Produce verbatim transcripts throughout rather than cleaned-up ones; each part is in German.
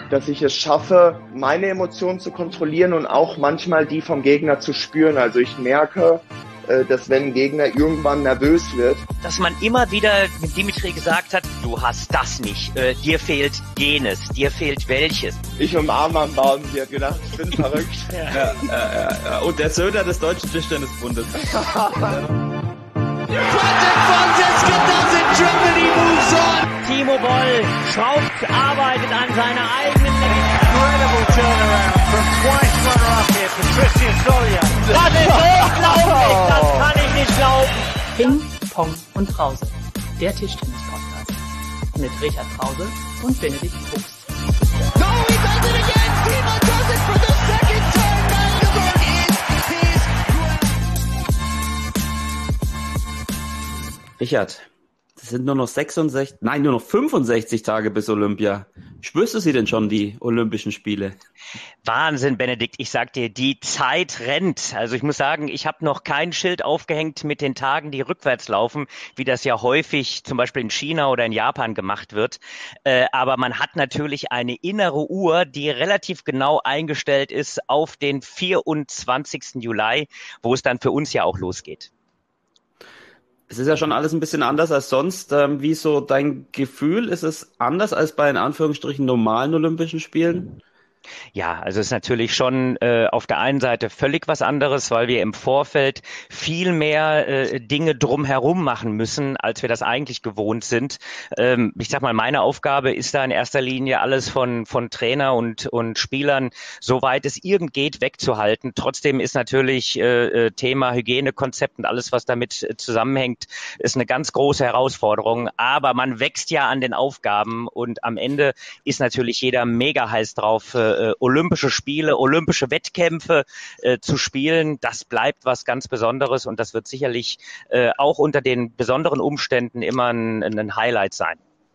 dass ich es schaffe, meine Emotionen zu kontrollieren und auch manchmal die vom Gegner zu spüren. Also ich merke, dass wenn ein Gegner irgendwann nervös wird. Dass man immer wieder mit Dimitri gesagt hat, du hast das nicht, äh, dir fehlt jenes, dir fehlt welches. Ich umarme am Baum, die hat gedacht, ich bin verrückt. ja, ja, ja, ja. Und der Söder des Deutschen Tischtennisbundes. Timo Boll schraubt, arbeitet an seiner eigenen Incredible turnaround from twice runner-up here for Christian Solja. Das ist unglaublich, das kann ich nicht glauben. Ping, Pong und Brause, der Tischtennis-Podcast mit Richard Brause und Benedikt Fuchs. No, he does it again! Timo does it for the second time! Magdeburg is his Richard, es sind nur noch sechsundsechzig, nein, nur noch fünfundsechzig Tage bis Olympia. Spürst du sie denn schon, die Olympischen Spiele? Wahnsinn, Benedikt. Ich sag dir, die Zeit rennt. Also ich muss sagen, ich habe noch kein Schild aufgehängt mit den Tagen, die rückwärts laufen, wie das ja häufig zum Beispiel in China oder in Japan gemacht wird. Äh, aber man hat natürlich eine innere Uhr, die relativ genau eingestellt ist auf den vierundzwanzigsten Juli, wo es dann für uns ja auch losgeht. Es ist ja schon alles ein bisschen anders als sonst. Ähm, wie ist so dein Gefühl? Ist es anders als bei in Anführungsstrichen normalen Olympischen Spielen? Ja, also es ist natürlich schon äh, auf der einen Seite völlig was anderes, weil wir im Vorfeld viel mehr äh, Dinge drumherum machen müssen, als wir das eigentlich gewohnt sind. Ähm, ich sag mal, meine Aufgabe ist da in erster Linie alles von von Trainer und und Spielern, soweit es irgend geht, wegzuhalten. Trotzdem ist natürlich äh, Thema Hygienekonzept und alles, was damit äh, zusammenhängt, ist eine ganz große Herausforderung. Aber man wächst ja an den Aufgaben und am Ende ist natürlich jeder mega heiß drauf, äh, Äh, Olympische Spiele, olympische Wettkämpfe äh, zu spielen, das bleibt was ganz Besonderes und das wird sicherlich äh, auch unter den besonderen Umständen immer ein, ein Highlight sein.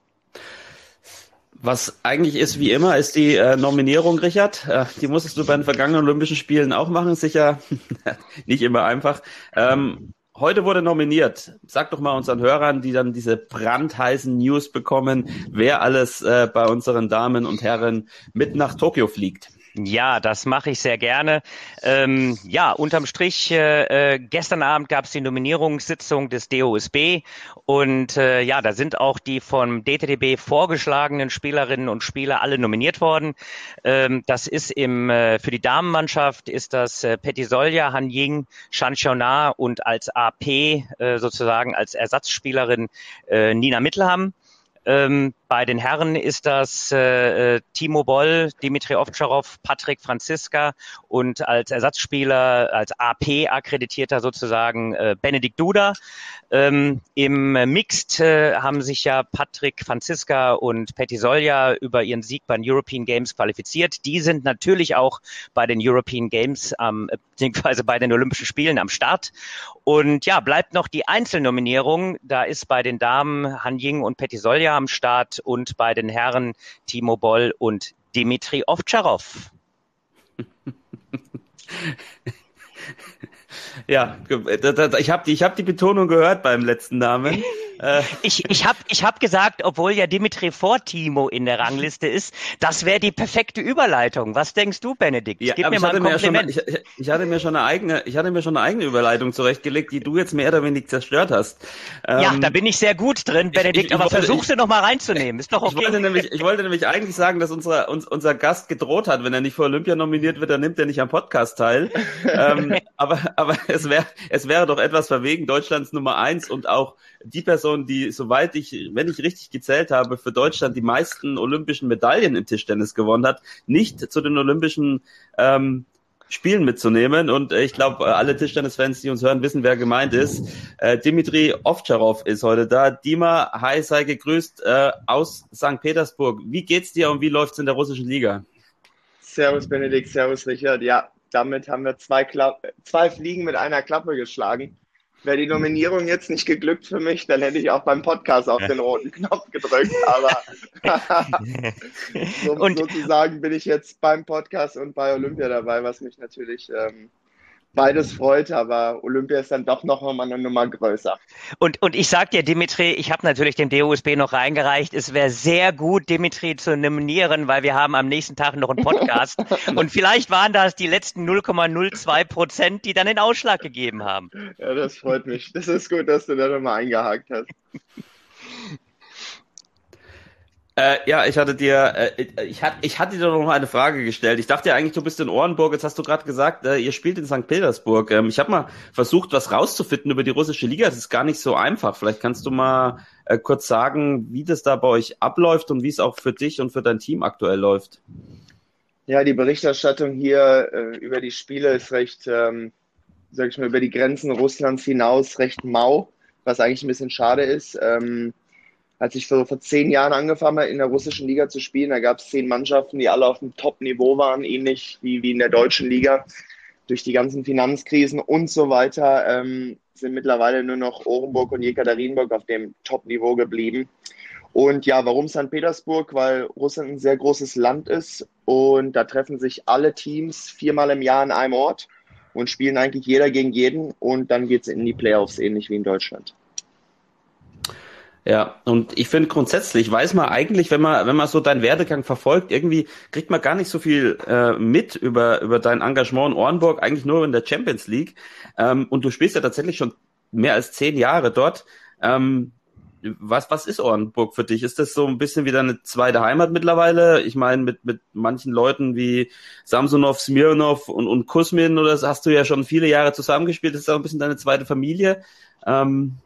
Was eigentlich ist wie immer, ist die äh, Nominierung, Richard. Äh, die musstest du bei den vergangenen Olympischen Spielen auch machen, sicher nicht immer einfach. Ähm, Heute wurde nominiert. Sag doch mal unseren Hörern, die dann diese brandheißen News bekommen, wer alles äh, bei unseren Damen und Herren mit nach Tokio fliegt. Ja, das mache ich sehr gerne. Ähm, ja, unterm Strich, äh, gestern Abend gab es die Nominierungssitzung des D O S B und äh, ja, da sind auch die vom D T D B vorgeschlagenen Spielerinnen und Spieler alle nominiert worden. Ähm, das ist im äh, für die Damenmannschaft ist das äh, Petty Solja, Han Ying, Shan Xiaona und als A P äh, sozusagen als Ersatzspielerin äh, Nina Mittelham. Ähm, bei den Herren ist das äh, Timo Boll, Dimitri Ovtcharov, Patrick Franziska und als Ersatzspieler, als A P akkreditierter sozusagen äh, Benedikt Duda. Ähm, Im Mixed äh, haben sich ja Patrick Franziska und Petty Solja über ihren Sieg bei den European Games qualifiziert. Die sind natürlich auch bei den European Games, ähm, beziehungsweise bei den Olympischen Spielen am Start. Und ja, bleibt noch die Einzelnominierung. Da ist bei den Damen Han Ying und Petty Solja am Start und bei den Herren Timo Boll und Dimitri Ovtcharov. Ja, ich habe die, ich hab die Betonung gehört beim letzten Namen. Ich, ich habe ich hab gesagt, obwohl ja Dimitri vor Timo in der Rangliste ist, das wäre die perfekte Überleitung. Was denkst du, Benedikt? Ja, Gib mir mal ein Kompliment. Mir schon, ich, ich, hatte mir schon eine eigene, ich hatte mir schon eine eigene Überleitung zurechtgelegt, die du jetzt mehr oder weniger zerstört hast. Ja, ähm, da bin ich sehr gut drin, Benedikt, ich, ich, aber versuch sie noch mal reinzunehmen. Ist doch okay. Ich wollte nämlich, ich wollte nämlich eigentlich sagen, dass unser, uns, unser Gast gedroht hat, wenn er nicht für Olympia nominiert wird, dann nimmt er nicht am Podcast teil. ähm, aber, aber es wäre, es wäre doch etwas verwegen, Deutschlands Nummer eins und auch die Person, die, soweit ich, wenn ich richtig gezählt habe, für Deutschland die meisten olympischen Medaillen im Tischtennis gewonnen hat, nicht zu den Olympischen ähm, Spielen mitzunehmen. Und äh, ich glaube, alle Tischtennis-Fans, die uns hören, wissen, wer gemeint ist. Äh, Dimitri Ovtcharov ist heute da. Dima, hi, sei gegrüßt äh, aus Sankt Petersburg. Wie geht's dir und wie läuft's in der russischen Liga? Servus Benedikt, servus Richard. Ja, damit haben wir zwei, Kla- zwei Fliegen mit einer Klappe geschlagen. Wäre die Nominierung jetzt nicht geglückt für mich, dann hätte ich auch beim Podcast auf den roten Knopf gedrückt. Aber so, und, sozusagen bin ich jetzt beim Podcast und bei Olympia dabei, was mich natürlich ähm, beides freut, aber Olympia ist dann doch noch mal eine Nummer größer. Und, und ich sag dir, Dimitri, ich habe natürlich dem D O S B noch reingereicht, es wäre sehr gut, Dimitri zu nominieren, weil wir haben am nächsten Tag noch einen Podcast. Und vielleicht waren das die letzten null Komma null zwei Prozent, die dann den Ausschlag gegeben haben. Ja, das freut mich. Das ist gut, dass du da nochmal eingehakt hast. Äh, ja, ich hatte dir, äh, ich hatte, ich hatte dir noch eine Frage gestellt. Ich dachte ja eigentlich, du bist in Orenburg. Jetzt hast du gerade gesagt, äh, ihr spielt in Sankt Petersburg. Ähm, ich habe mal versucht, was rauszufinden über die russische Liga. Das ist gar nicht so einfach. Vielleicht kannst du mal äh, kurz sagen, wie das da bei euch abläuft und wie es auch für dich und für dein Team aktuell läuft. Ja, die Berichterstattung hier äh, über die Spiele ist recht, ähm, sag ich mal, über die Grenzen Russlands hinaus recht mau, was eigentlich ein bisschen schade ist. Ähm, Als ich vor, vor zehn Jahren angefangen habe, in der russischen Liga zu spielen, da gab es zehn Mannschaften, die alle auf dem Top-Niveau waren, ähnlich wie, wie in der deutschen Liga. Durch die ganzen Finanzkrisen und so weiter ähm, sind mittlerweile nur noch Orenburg und Jekaterinburg auf dem Top-Niveau geblieben. Und ja, warum Sankt Petersburg? Weil Russland ein sehr großes Land ist und da treffen sich alle Teams viermal im Jahr an einem Ort und spielen eigentlich jeder gegen jeden und dann geht es in die Playoffs, ähnlich wie in Deutschland. Ja, und ich finde grundsätzlich, weiß man eigentlich, wenn man wenn man so deinen Werdegang verfolgt, irgendwie kriegt man gar nicht so viel äh, mit über über dein Engagement in Orenburg, eigentlich nur in der Champions League. Ähm, und du spielst ja tatsächlich schon mehr als zehn Jahre dort. Ähm, was was ist Orenburg für dich? Ist das so ein bisschen wie deine zweite Heimat mittlerweile? Ich meine, mit mit manchen Leuten wie Samsonov, Smirnov und und Kuzmin, oder hast du ja schon viele Jahre zusammengespielt. Das ist auch ein bisschen deine zweite Familie. Ähm,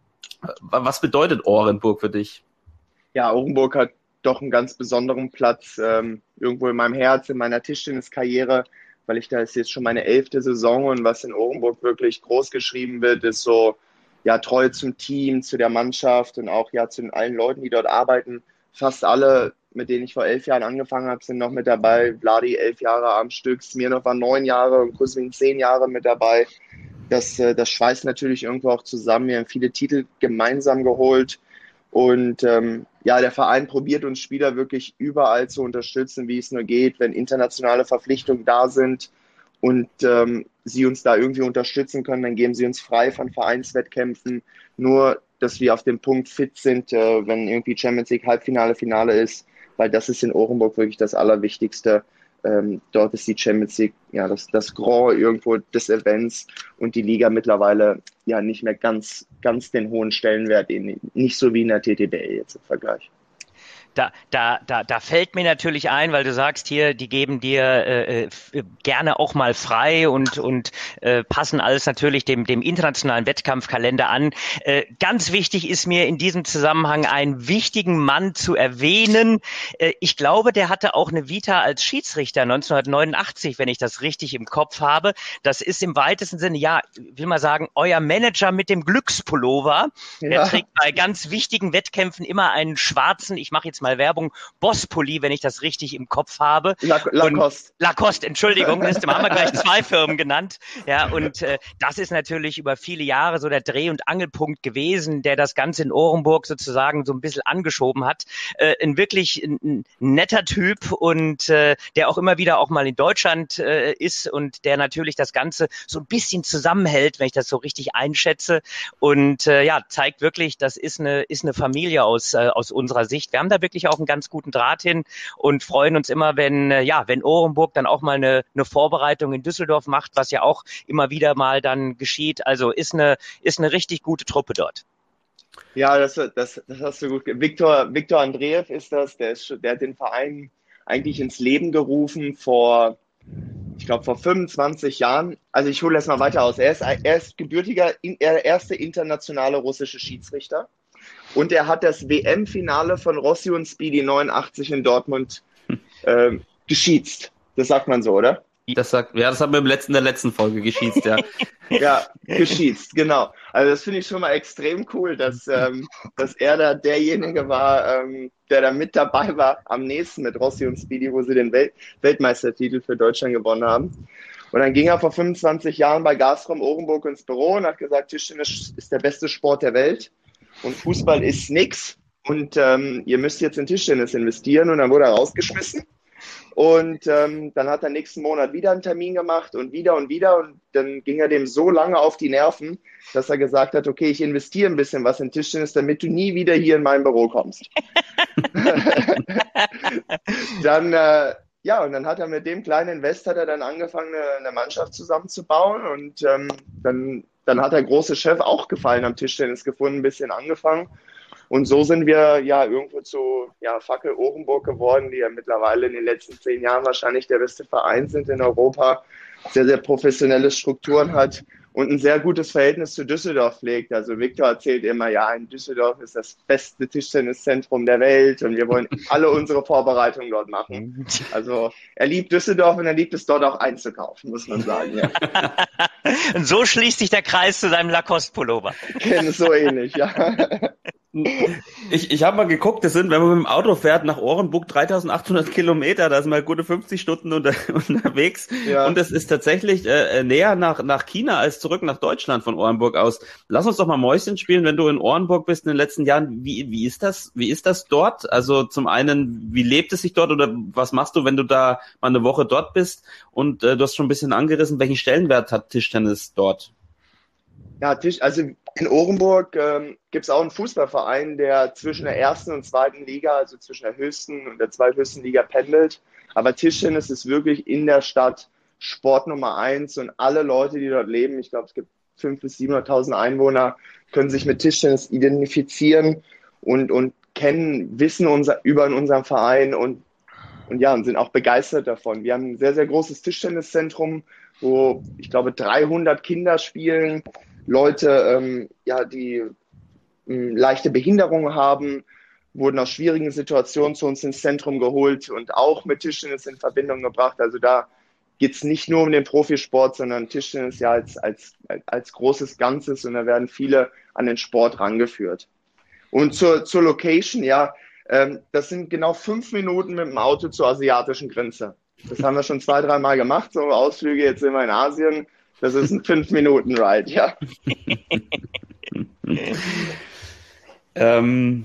Was bedeutet Orenburg für dich? Ja, Orenburg hat doch einen ganz besonderen Platz, ähm, irgendwo in meinem Herz, in meiner Tischtenniskarriere, weil ich da ist jetzt schon meine elfte Saison und was in Orenburg wirklich groß geschrieben wird, ist so, ja, Treue zum Team, zu der Mannschaft und auch ja zu allen Leuten, die dort arbeiten. Fast alle, mit denen ich vor elf Jahren angefangen habe, sind noch mit dabei. Vladi elf Jahre am Stück, Smirnov war neun Jahre und Kuzmin zehn Jahre mit dabei. Das, das schweißt natürlich irgendwo auch zusammen. Wir haben viele Titel gemeinsam geholt und ähm, ja, der Verein probiert uns Spieler wirklich überall zu unterstützen, wie es nur geht, wenn internationale Verpflichtungen da sind und ähm, sie uns da irgendwie unterstützen können, dann geben sie uns frei von Vereinswettkämpfen. Nur, dass wir auf dem Punkt fit sind, äh, wenn irgendwie Champions League Halbfinale, Finale ist, weil das ist in Orenburg wirklich das Allerwichtigste. Ähm, dort ist die Champions League, ja, das, das Grand irgendwo des Events und die Liga mittlerweile ja nicht mehr ganz, ganz den hohen Stellenwert, nicht so wie in der T T B L jetzt im Vergleich. Da, da, da, da fällt mir natürlich ein, weil du sagst hier, die geben dir äh, gerne auch mal frei und und äh, passen alles natürlich dem dem internationalen Wettkampfkalender an. Äh, ganz wichtig ist mir in diesem Zusammenhang einen wichtigen Mann zu erwähnen. Äh, ich glaube, der hatte auch eine Vita als Schiedsrichter neunzehnhundertneunundachtzig, wenn ich das richtig im Kopf habe. Das ist im weitesten Sinne, ja, will mal sagen, euer Manager mit dem Glückspullover. Ja. Der trägt bei ganz wichtigen Wettkämpfen immer einen schwarzen, ich mache jetzt mal Werbung, Boss-Pulli, wenn ich das richtig im Kopf habe. La- Lacoste. Und Lacoste, Entschuldigung, das haben wir gleich zwei Firmen genannt. Ja, und äh, das ist natürlich über viele Jahre so der Dreh- und Angelpunkt gewesen, der das Ganze in Orenburg sozusagen so ein bisschen angeschoben hat. Äh, ein wirklich ein, ein netter Typ und äh, der auch immer wieder auch mal in Deutschland äh, ist und der natürlich das Ganze so ein bisschen zusammenhält, wenn ich das so richtig einschätze. Und äh, ja, zeigt wirklich, das ist eine ist eine Familie aus äh, aus unserer Sicht. Wir haben da wirklich auch einen ganz guten Draht hin und freuen uns immer, wenn äh, ja, wenn Orenburg dann auch mal eine, eine Vorbereitung in Düsseldorf macht, was ja auch immer wieder mal dann geschieht. Also ist eine ist eine richtig gute Truppe dort. Ja, das, das, das hast du gut. Viktor, Viktor Andreev ist das, der, ist, der hat den Verein eigentlich ins Leben gerufen vor, ich glaube, vor fünfundzwanzig Jahren. Also ich hole das mal weiter aus. Er ist, er ist gebürtiger, er erste internationale russische Schiedsrichter. Und er hat das W M-Finale von Rossi und Speedy neunundachtzig in Dortmund äh, geschießt. Das sagt man so, oder? Das sagt, ja, das haben wir im letzten, der letzten Folge geschießt, ja. Ja, geschießt, genau. Also das finde ich schon mal extrem cool, dass, ähm, dass er da derjenige war, ähm, der da mit dabei war, am nächsten mit Rossi und Speedy, wo sie den Welt- Weltmeistertitel für Deutschland gewonnen haben. Und dann ging er vor fünfundzwanzig Jahren bei Gazprom Orenburg ins Büro und hat gesagt, Tischtennis ist der beste Sport der Welt und Fußball ist nix und ähm, ihr müsst jetzt in Tischtennis investieren. Und dann wurde er rausgeschmissen Und ähm, dann hat er nächsten Monat wieder einen Termin gemacht und wieder und wieder. Und dann ging er dem so lange auf die Nerven, dass er gesagt hat, okay, ich investiere ein bisschen was in Tischtennis, damit du nie wieder hier in mein Büro kommst. Dann, äh, ja, und dann hat er mit dem kleinen Invest hat er dann angefangen, eine, eine Mannschaft zusammenzubauen. Und ähm, dann, dann hat der große Chef auch Gefallen am Tischtennis gefunden, ein bisschen angefangen. Und so sind wir ja irgendwo zu ja, Fackel Orenburg geworden, die ja mittlerweile in den letzten zehn Jahren wahrscheinlich der beste Verein sind in Europa, sehr, sehr professionelle Strukturen hat und ein sehr gutes Verhältnis zu Düsseldorf pflegt. Also Viktor erzählt immer, ja, in Düsseldorf ist das beste Tischtenniszentrum der Welt und wir wollen alle unsere Vorbereitungen dort machen. Also er liebt Düsseldorf und er liebt es dort auch einzukaufen, muss man sagen. Ja. Und so schließt sich der Kreis zu seinem Lacoste-Pullover. So ähnlich, ja. Ich, ich habe mal geguckt, das sind, wenn man mit dem Auto fährt nach Orenburg, dreitausendachthundert Kilometer, da sind wir gute fünfzig Stunden unter, unterwegs. Ja. Und das ist tatsächlich äh, näher nach, nach China als zurück nach Deutschland von Orenburg aus. Lass uns doch mal Mäuschen spielen, wenn du in Orenburg bist in den letzten Jahren. Wie, wie ist das, wie ist das dort? Also zum einen, wie lebt es sich dort oder was machst du, wenn du da mal eine Woche dort bist? Und äh, du hast schon ein bisschen angerissen, welchen Stellenwert hat Tischtennis dort? Ja, Tisch, also in Orenburg ähm, gibt es auch einen Fußballverein, der zwischen der ersten und zweiten Liga, also zwischen der höchsten und der zweithöchsten Liga pendelt. Aber Tischtennis ist wirklich in der Stadt Sport Nummer eins und alle Leute, die dort leben, ich glaube, es gibt fünfhunderttausend bis siebenhunderttausend Einwohner, können sich mit Tischtennis identifizieren und, und kennen, wissen unser, über unseren Verein und, und ja, und sind auch begeistert davon. Wir haben ein sehr, sehr großes Tischtenniszentrum, wo ich glaube dreihundert Kinder spielen. Leute, ähm, ja, die ähm, leichte Behinderungen haben, wurden aus schwierigen Situationen zu uns ins Zentrum geholt und auch mit Tischtennis in Verbindung gebracht. Also da geht es nicht nur um den Profisport, sondern Tischtennis ja als, als, als großes Ganzes und da werden viele an den Sport rangeführt. Und zur, zur Location, ja, ähm, das sind genau fünf Minuten mit dem Auto zur asiatischen Grenze. Das haben wir schon zwei, dreimal gemacht, so Ausflüge, jetzt sind wir in Asien. Das ist ein fünf-Minuten-Ride, ja. ähm,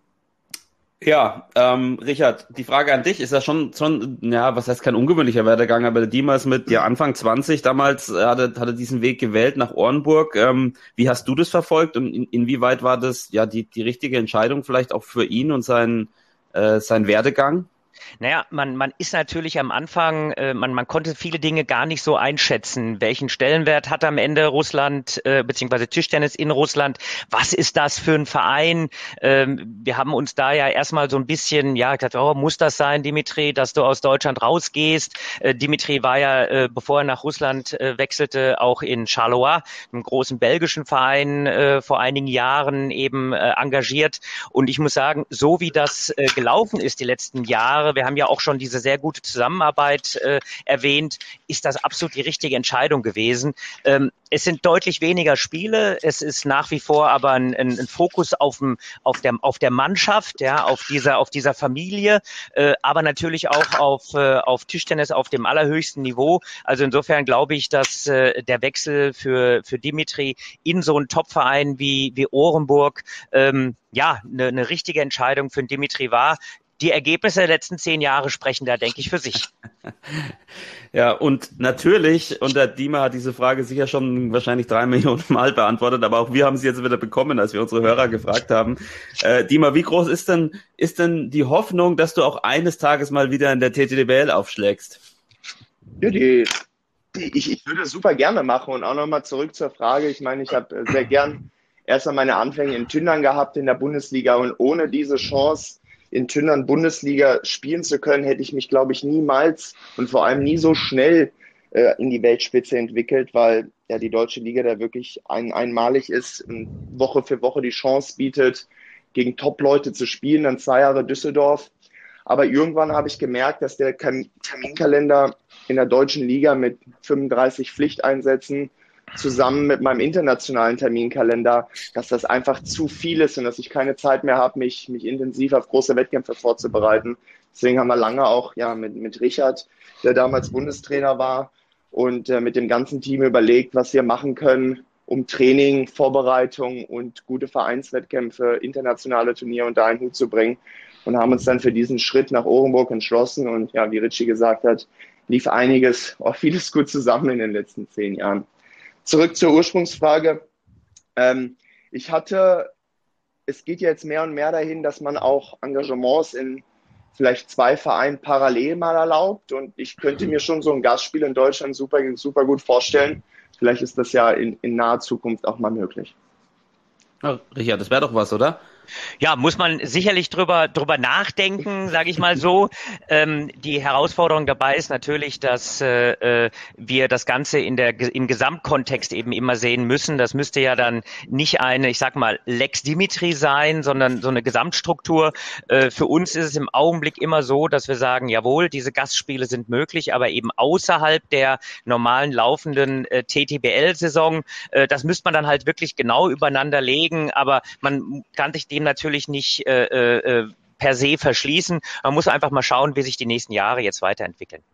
ja, ähm, Richard, die Frage an dich ist ja schon, schon, ja, was heißt kein ungewöhnlicher Werdegang, aber der Dima ist mit ja, Anfang zwanzig damals, äh, hatte, hatte diesen Weg gewählt nach Orenburg. Ähm, wie hast du das verfolgt und in, inwieweit war das ja die, die richtige Entscheidung vielleicht auch für ihn und seinen, äh, seinen Werdegang? Naja, man, man ist natürlich am Anfang, äh, man, man konnte viele Dinge gar nicht so einschätzen. Welchen Stellenwert hat am Ende Russland, äh, beziehungsweise Tischtennis in Russland? Was ist das für ein Verein? Ähm, wir haben uns da ja erstmal so ein bisschen, ja, gesagt, oh, muss das sein, Dimitri, dass du aus Deutschland rausgehst? Äh, Dimitri war ja, äh, bevor er nach Russland äh, wechselte, auch in Charleroi, einem großen belgischen Verein, äh, vor einigen Jahren eben äh, engagiert. Und ich muss sagen, so wie das äh, gelaufen ist die letzten Jahre, wir haben ja auch schon diese sehr gute Zusammenarbeit äh, erwähnt, ist das absolut die richtige Entscheidung gewesen. Ähm, es sind deutlich weniger Spiele, es ist nach wie vor aber ein, ein, ein Fokus auf, dem, auf, der, auf der Mannschaft, ja, auf dieser, auf dieser Familie, äh, aber natürlich auch auf, äh, auf Tischtennis auf dem allerhöchsten Niveau. Also insofern glaube ich, dass äh, der Wechsel für, für Dimitri in so einen Topverein wie, wie Orenburg ähm, ja eine, eine richtige Entscheidung für Dimitri war. Die Ergebnisse der letzten zehn Jahre sprechen da, denke ich, für sich. Ja, und natürlich, und der Dima hat diese Frage sicher schon wahrscheinlich drei Millionen Mal beantwortet, aber auch wir haben sie jetzt wieder bekommen, als wir unsere Hörer gefragt haben. Äh, Dima, wie groß ist denn, ist denn die Hoffnung, dass du auch eines Tages mal wieder in der T T D B L aufschlägst? Ja, die, die, ich, ich würde es super gerne machen und auch nochmal zurück zur Frage. Ich meine, ich habe sehr gern erst mal meine Anfänge in Tündern gehabt in der Bundesliga und ohne diese Chance in Tündern Bundesliga spielen zu können, hätte ich mich, glaube ich, niemals und vor allem nie so schnell äh, in die Weltspitze entwickelt, weil ja die deutsche Liga da wirklich ein, einmalig ist und Woche für Woche die Chance bietet, gegen Top-Leute zu spielen, dann zwei Jahre Düsseldorf. Aber irgendwann habe ich gemerkt, dass der Terminkalender in der deutschen Liga mit fünfunddreißig Pflichteinsätzen zusammen mit meinem internationalen Terminkalender, dass das einfach zu viel ist und dass ich keine Zeit mehr habe, mich, mich intensiv auf große Wettkämpfe vorzubereiten. Deswegen haben wir lange auch ja, mit, mit Richard, der damals Bundestrainer war, und äh, mit dem ganzen Team überlegt, was wir machen können, um Training, Vorbereitung und gute Vereinswettkämpfe, internationale Turniere unter einen Hut zu bringen. und haben uns dann für diesen Schritt nach Orenburg entschlossen. Und ja, wie Richie gesagt hat, lief einiges, auch vieles gut zusammen in den letzten zehn Jahren. Zurück zur Ursprungsfrage. Ähm, ich hatte, es geht ja jetzt mehr und mehr dahin, dass man auch Engagements in vielleicht zwei Vereinen parallel mal erlaubt. Und ich könnte mir schon so ein Gastspiel in Deutschland super, super gut vorstellen. Vielleicht ist das ja in, in naher Zukunft auch mal möglich. Ja, Richard, das wäre doch was, oder? Ja, muss man sicherlich drüber drüber nachdenken, sage ich mal so. Ähm, die Herausforderung dabei ist natürlich, dass äh, wir das Ganze in der im Gesamtkontext eben immer sehen müssen. Das müsste ja dann nicht eine, ich sag mal, Lex Dimitri sein, sondern so eine Gesamtstruktur. Äh, für uns ist es im Augenblick immer so, dass wir sagen, jawohl, diese Gastspiele sind möglich, aber eben außerhalb der normalen laufenden äh, T T B L-Saison. Äh, das müsste man dann halt wirklich genau übereinander legen, aber man kann sich dem natürlich nicht äh, äh, per se verschließen. Man muss einfach mal schauen, wie sich die nächsten Jahre jetzt weiterentwickeln.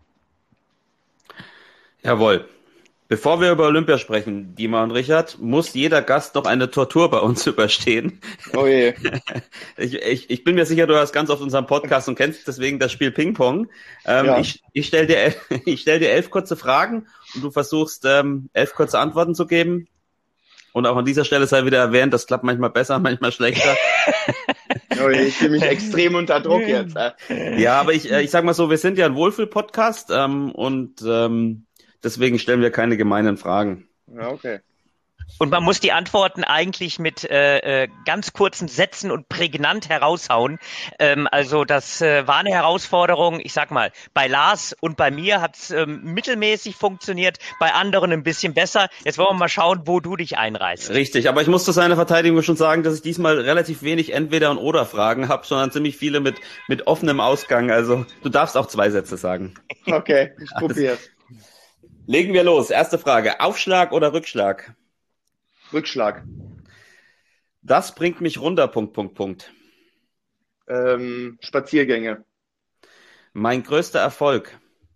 Jawohl. Bevor wir über Olympia sprechen, Dima und Richard, muss jeder Gast noch eine Tortur bei uns überstehen. Oh je. Ich, ich, ich bin mir sicher, du hörst ganz oft unseren Podcast und kennst deswegen das Spiel Ping-Pong. Ähm, Ja. Ich, ich stelle dir, el- ich stell dir elf kurze Fragen und du versuchst, ähm, elf kurze Antworten zu geben. Und auch an dieser Stelle sei wieder erwähnt, das klappt manchmal besser, manchmal schlechter. Oh je, ich fühle mich extrem unter Druck jetzt. Äh. Ja, aber ich, äh, ich sag mal so, wir sind ja ein Wohlfühl-Podcast ähm, und ähm, deswegen stellen wir keine gemeinen Fragen. Ja, okay. Und man muss die Antworten eigentlich mit äh, äh, ganz kurzen Sätzen und prägnant heraushauen. Ähm, also das äh, war eine Herausforderung. Ich sag mal, bei Lars und bei mir hat es ähm, mittelmäßig funktioniert, bei anderen ein bisschen besser. Jetzt wollen wir mal schauen, wo du dich einreißt. Richtig, aber ich muss zu seiner Verteidigung schon sagen, dass ich diesmal relativ wenig Entweder- und Oder-Fragen habe, sondern ziemlich viele mit mit offenem Ausgang. Also du darfst auch zwei Sätze sagen. Okay, ich probiere. Legen wir los. Erste Frage. Aufschlag oder Rückschlag? Rückschlag. Das bringt mich runter, Punkt, Punkt, Punkt. Ähm, Spaziergänge. Mein größter Erfolg.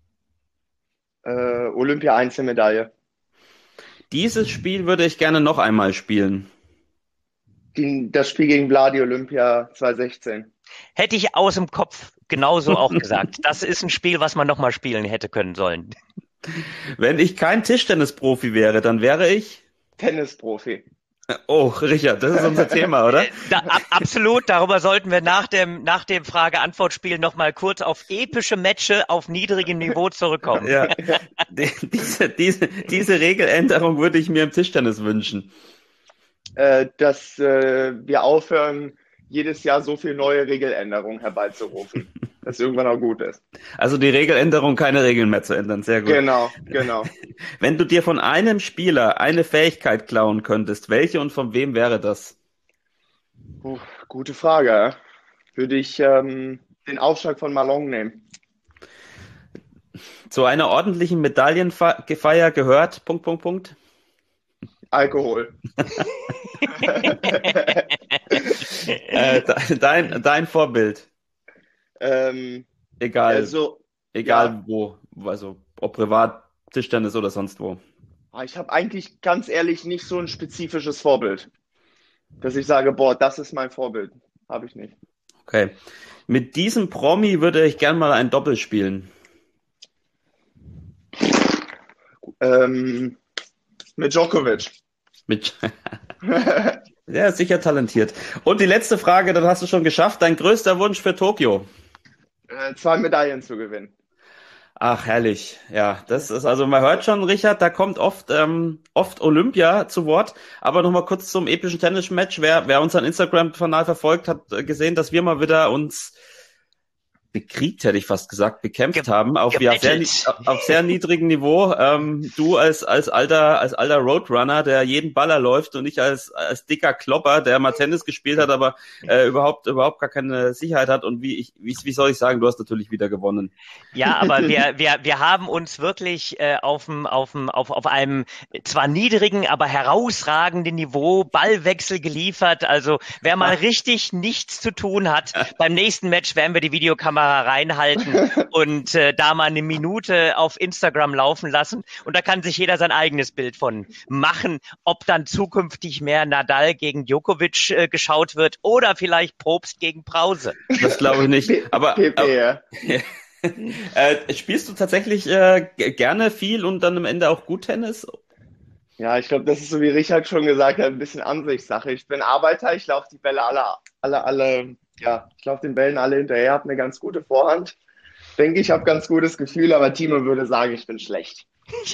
Äh, Olympia-Einzelmedaille. Dieses Spiel würde ich gerne noch einmal spielen. Die, das Spiel gegen Vladi Olympia zwanzig sechzehn. Hätte ich aus dem Kopf genauso auch gesagt. Das ist ein Spiel, was man nochmal spielen hätte können sollen. Wenn ich kein Tischtennisprofi wäre, dann wäre ich... Tennisprofi. Oh, Richard, das ist unser Thema, oder? Da, ab, absolut, darüber sollten wir nach dem, nach dem Frage-Antwort-Spiel nochmal kurz auf epische Matches auf niedrigem Niveau zurückkommen. Ja, die, diese, diese, diese Regeländerung würde ich mir im Tischtennis wünschen. Äh, dass äh, wir aufhören, jedes Jahr so viel neue Regeländerungen herbeizurufen, dass irgendwann auch gut ist. Also die Regeländerung, keine Regeln mehr zu ändern, sehr gut. Genau, genau. Wenn du dir von einem Spieler eine Fähigkeit klauen könntest, welche und von wem wäre das? Puh, gute Frage. Würde ich ähm, den Aufschlag von Malone nehmen. Zu einer ordentlichen Medaillengefeier gehört, Punkt, Punkt, Punkt. Alkohol. äh, dein, dein Vorbild. ähm, Egal, also, egal ja. wo, also ob privat, Tischtennis oder sonst wo. Ich habe eigentlich ganz ehrlich nicht so ein spezifisches Vorbild, dass ich sage, boah, das ist mein Vorbild. Habe ich nicht. Okay. Mit diesem Promi würde ich gern mal ein Doppel spielen. Ähm, mit Djokovic. Mit ja, sicher talentiert. Und die letzte Frage, dann hast du schon geschafft. Dein größter Wunsch für Tokio? Äh, zwei Medaillen zu gewinnen. Ach, herrlich. Ja, das ist, also man hört schon, Richard, da kommt oft ähm, oft Olympia zu Wort. Aber nochmal kurz zum epischen Tennismatch. Wer, wer unseren Instagram-Kanal verfolgt, hat gesehen, dass wir mal wieder uns bekriegt, hätte ich fast gesagt, bekämpft haben, auf, ja, sehr, auf sehr niedrigem Niveau. Ähm, du als, als alter, als alter Roadrunner, der jeden Baller läuft und ich als, als dicker Klopper, der mal Tennis gespielt hat, aber äh, überhaupt, überhaupt gar keine Sicherheit hat. Und wie ich, wie, wie soll ich sagen, du hast natürlich wieder gewonnen. Ja, aber wir, wir, wir haben uns wirklich äh, auf, dem, auf, dem, auf, auf einem zwar niedrigen, aber herausragenden Niveau Ballwechsel geliefert. Also wer mal richtig nichts zu tun hat, beim nächsten Match werden wir die Videokamera Kamera reinhalten und äh, da mal eine Minute auf Instagram laufen lassen. Und da kann sich jeder sein eigenes Bild von machen, ob dann zukünftig mehr Nadal gegen Djokovic äh, geschaut wird oder vielleicht Probst gegen Brause. Das glaube ich nicht. Aber, P P, ja. äh, spielst du tatsächlich äh, gerne viel und dann am Ende auch gut Tennis? Ja, ich glaube, das ist so, wie Richard schon gesagt hat, ein bisschen Ansichtssache. Ich bin Arbeiter, ich laufe die Bälle alle, alle, alle, ja, ich laufe den Bällen alle hinterher, habe eine ganz gute Vorhand. Denke, ich habe ganz gutes Gefühl, aber Timo würde sagen, ich bin schlecht.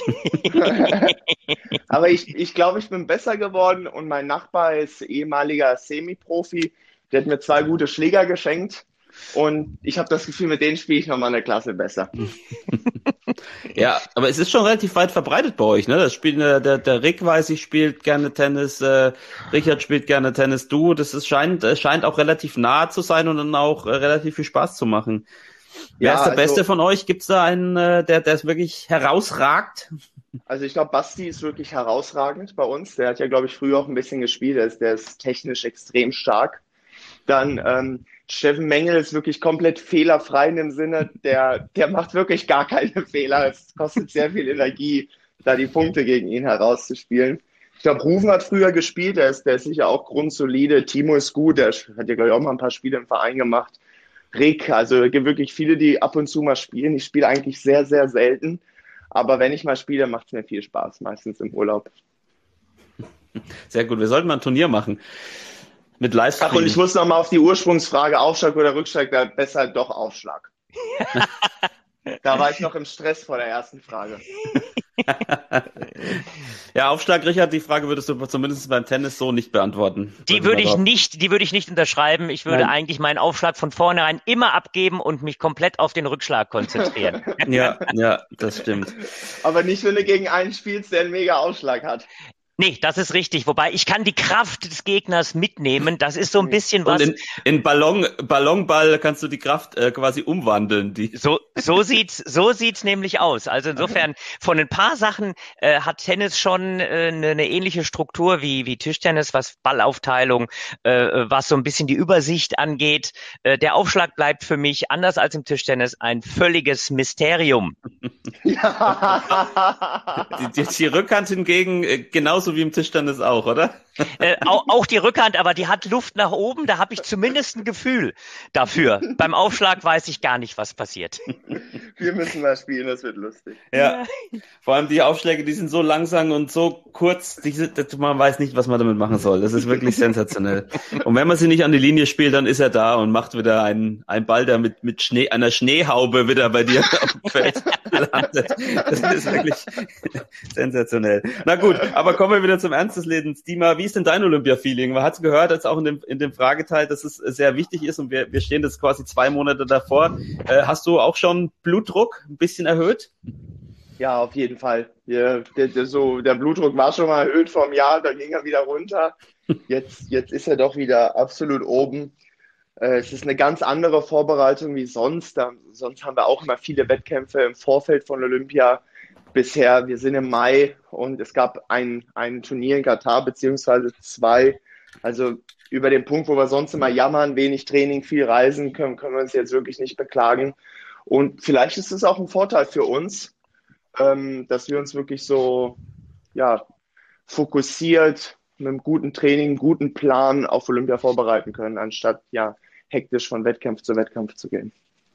Aber ich, ich glaube, ich bin besser geworden und mein Nachbar ist ehemaliger Semi-Profi. Der hat mir zwei gute Schläger geschenkt und ich habe das Gefühl, mit denen spiele ich nochmal eine Klasse besser. Ja, aber es ist schon relativ weit verbreitet bei euch, ne? Das spielt der, der, der Rick, weiß ich, spielt gerne Tennis, äh, Richard spielt gerne Tennis, du, das ist, scheint, scheint auch relativ nah zu sein und dann auch äh, relativ viel Spaß zu machen. Wer Ja, ist der also- Beste von euch? Gibt's da einen, äh, der, der es wirklich herausragt? Also ich glaube, Basti ist wirklich herausragend bei uns. Der hat ja, glaube ich, früher auch ein bisschen gespielt. Der ist, der ist technisch extrem stark. Dann ähm, Steffen Mengel ist wirklich komplett fehlerfrei in dem Sinne, der, der macht wirklich gar keine Fehler. Es kostet sehr viel Energie, da die Punkte gegen ihn herauszuspielen. Ich glaube, Rufen hat früher gespielt, der ist, der ist sicher auch grundsolide. Timo ist gut, der hat ja, glaube ich, auch mal ein paar Spiele im Verein gemacht. Rick, also es gibt wirklich viele, die ab und zu mal spielen. Ich spiele eigentlich sehr, sehr selten. Aber wenn ich mal spiele, macht es mir viel Spaß, meistens im Urlaub. Sehr gut, wir sollten mal ein Turnier machen. Mit Livestream. Ach, und ich muss noch mal auf die Ursprungsfrage, Aufschlag oder Rückschlag, da besser doch Aufschlag. Da war ich noch im Stress vor der ersten Frage. Ja, Aufschlag, Richard, die Frage würdest du zumindest beim Tennis so nicht beantworten. Die würde ich nicht, die würde ich nicht unterschreiben. Ich würde Nein. eigentlich meinen Aufschlag von vornherein immer abgeben und mich komplett auf den Rückschlag konzentrieren. Ja, ja, das stimmt. Aber nicht, wenn du gegen einen spielst, der einen mega Aufschlag hat. Nee, das ist richtig. Wobei ich kann die Kraft des Gegners mitnehmen. Das ist so ein bisschen Und was. in, in Ballon, Ballonball kannst du die Kraft äh, quasi umwandeln. Die. So, so sieht's, so sieht's nämlich aus. Also insofern, von ein paar Sachen äh, hat Tennis schon äh, eine, eine ähnliche Struktur wie, wie Tischtennis, was Ballaufteilung, äh, was so ein bisschen die Übersicht angeht. Äh, der Aufschlag bleibt für mich, anders als im Tischtennis, ein völliges Mysterium. Ja. Die, die, die Rückhand hingegen äh, genauso wie im Tischtennis auch, oder? Äh, auch, auch die Rückhand, aber die hat Luft nach oben, da habe ich zumindest ein Gefühl dafür. Beim Aufschlag weiß ich gar nicht, was passiert. Wir müssen mal spielen, das wird lustig. Ja. Vor allem die Aufschläge, die sind so langsam und so kurz, die sind, man weiß nicht, was man damit machen soll. Das ist wirklich sensationell. Und wenn man sie nicht an die Linie spielt, dann ist er da und macht wieder einen, einen Ball, der mit, mit Schnee, einer Schneehaube wieder bei dir auf dem Feld landet. Das ist wirklich sensationell. Na gut, aber kommen wir wieder zum Ernst des Lebens. Dima, wie ist denn dein Olympia-Feeling? Man hat es gehört, jetzt auch in dem, in dem Frageteil, dass es sehr wichtig ist und wir, wir stehen jetzt quasi zwei Monate davor. Äh, hast du auch schon Blutdruck ein bisschen erhöht? Ja, auf jeden Fall. Der, der, der, so, der Blutdruck war schon mal erhöht vor einem Jahr, dann ging er wieder runter. Jetzt, jetzt ist er doch wieder absolut oben. Äh, es ist eine ganz andere Vorbereitung wie sonst. Da, sonst haben wir auch immer viele Wettkämpfe im Vorfeld von Olympia. Bisher, wir sind im Mai und es gab ein, ein Turnier in Katar, beziehungsweise zwei. Also über den Punkt, wo wir sonst immer jammern, wenig Training, viel Reisen, können, können wir uns jetzt wirklich nicht beklagen. Und vielleicht ist es auch ein Vorteil für uns, ähm, dass wir uns wirklich so ja, fokussiert mit einem guten Training, guten Plan auf Olympia vorbereiten können, anstatt ja hektisch von Wettkampf zu Wettkampf zu gehen.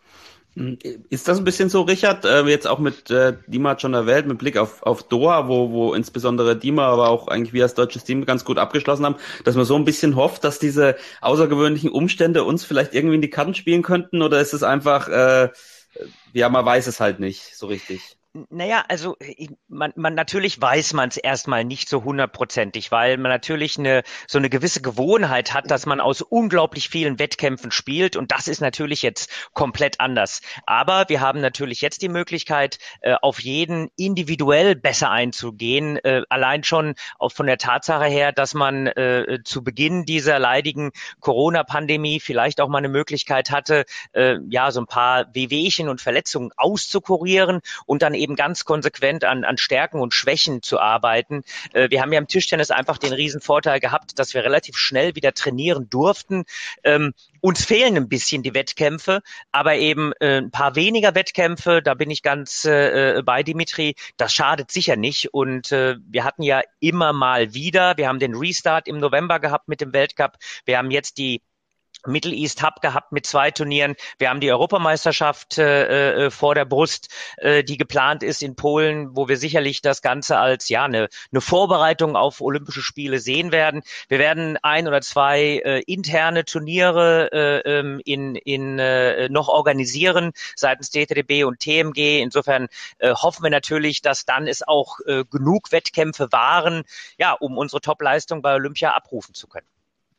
Ist das ein bisschen so, Richard, äh, jetzt auch mit äh, Dima hat schon erwähnt, mit Blick auf, auf Doha, wo, wo insbesondere Dima, aber auch eigentlich wir als deutsches Team ganz gut abgeschlossen haben, dass man so ein bisschen hofft, dass diese außergewöhnlichen Umstände uns vielleicht irgendwie in die Karten spielen könnten, oder ist es einfach, äh, ja, man weiß es halt nicht so richtig? Naja, also man, man natürlich weiß man es erstmal nicht so hundertprozentig, weil man natürlich eine so eine gewisse Gewohnheit hat, dass man aus unglaublich vielen Wettkämpfen spielt, und das ist natürlich jetzt komplett anders. Aber wir haben natürlich jetzt die Möglichkeit, äh, auf jeden individuell besser einzugehen, äh, allein schon auch von der Tatsache her, dass man äh, zu Beginn dieser leidigen Corona-Pandemie vielleicht auch mal eine Möglichkeit hatte, äh, ja, so ein paar Wehwehchen und Verletzungen Verletzungen auszukurieren und dann eben ganz konsequent an, an Stärken und Schwächen zu arbeiten. Äh, wir haben ja im Tischtennis einfach den riesen Vorteil gehabt, dass wir relativ schnell wieder trainieren durften. Ähm, uns fehlen ein bisschen die Wettkämpfe, aber eben äh, ein paar weniger Wettkämpfe, da bin ich ganz äh, bei Dimitri, das schadet sicher nicht. Und äh, wir hatten ja immer mal wieder, wir haben den Restart im November gehabt mit dem Weltcup, wir haben jetzt die Middle East Hub gehabt mit zwei Turnieren. Wir haben die Europameisterschaft äh, äh, vor der Brust, äh, die geplant ist in Polen, wo wir sicherlich das Ganze als ja eine, eine Vorbereitung auf Olympische Spiele sehen werden. Wir werden ein oder zwei äh, interne Turniere äh, in, in äh, noch organisieren seitens D T D B und T M G. Insofern äh, hoffen wir natürlich, dass dann es auch äh, genug Wettkämpfe waren, ja, um unsere Top-Leistung bei Olympia abrufen zu können.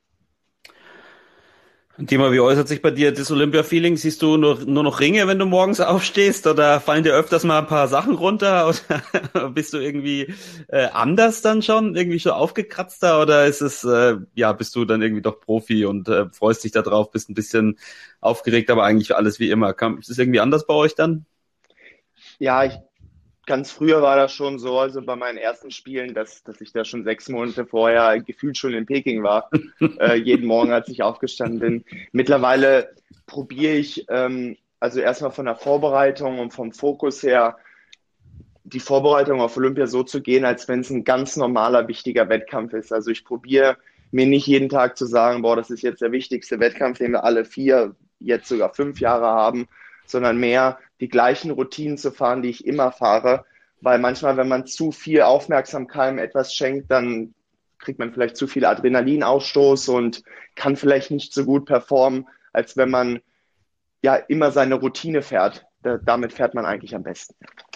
Thema, wie äußert sich bei dir das Olympia-Feeling? Siehst du nur, nur noch Ringe, wenn du morgens aufstehst, oder fallen dir öfters mal ein paar Sachen runter, oder bist du irgendwie äh, anders dann schon, irgendwie schon aufgekratzter, oder ist es, äh, ja, bist du dann irgendwie doch Profi und äh, freust dich da drauf, bist ein bisschen aufgeregt, aber eigentlich alles wie immer. Kam, ist es irgendwie anders bei euch dann? Ja, ich Ganz früher war das schon so, also bei meinen ersten Spielen, dass, dass ich da schon sechs Monate vorher gefühlt schon in Peking war, äh, jeden Morgen, als ich aufgestanden bin. Mittlerweile probiere ich, ähm, also erstmal von der Vorbereitung und vom Fokus her, die Vorbereitung auf Olympia so zu gehen, als wenn es ein ganz normaler, wichtiger Wettkampf ist. Also ich probiere mir nicht jeden Tag zu sagen, boah, das ist jetzt der wichtigste Wettkampf, den wir alle vier, jetzt sogar fünf Jahre haben, sondern mehr die gleichen Routinen zu fahren, die ich immer fahre. Weil manchmal, wenn man zu viel Aufmerksamkeit etwas schenkt, dann kriegt man vielleicht zu viel Adrenalinausstoß und kann vielleicht nicht so gut performen, als wenn man ja immer seine Routine fährt. Da, damit fährt man eigentlich am besten.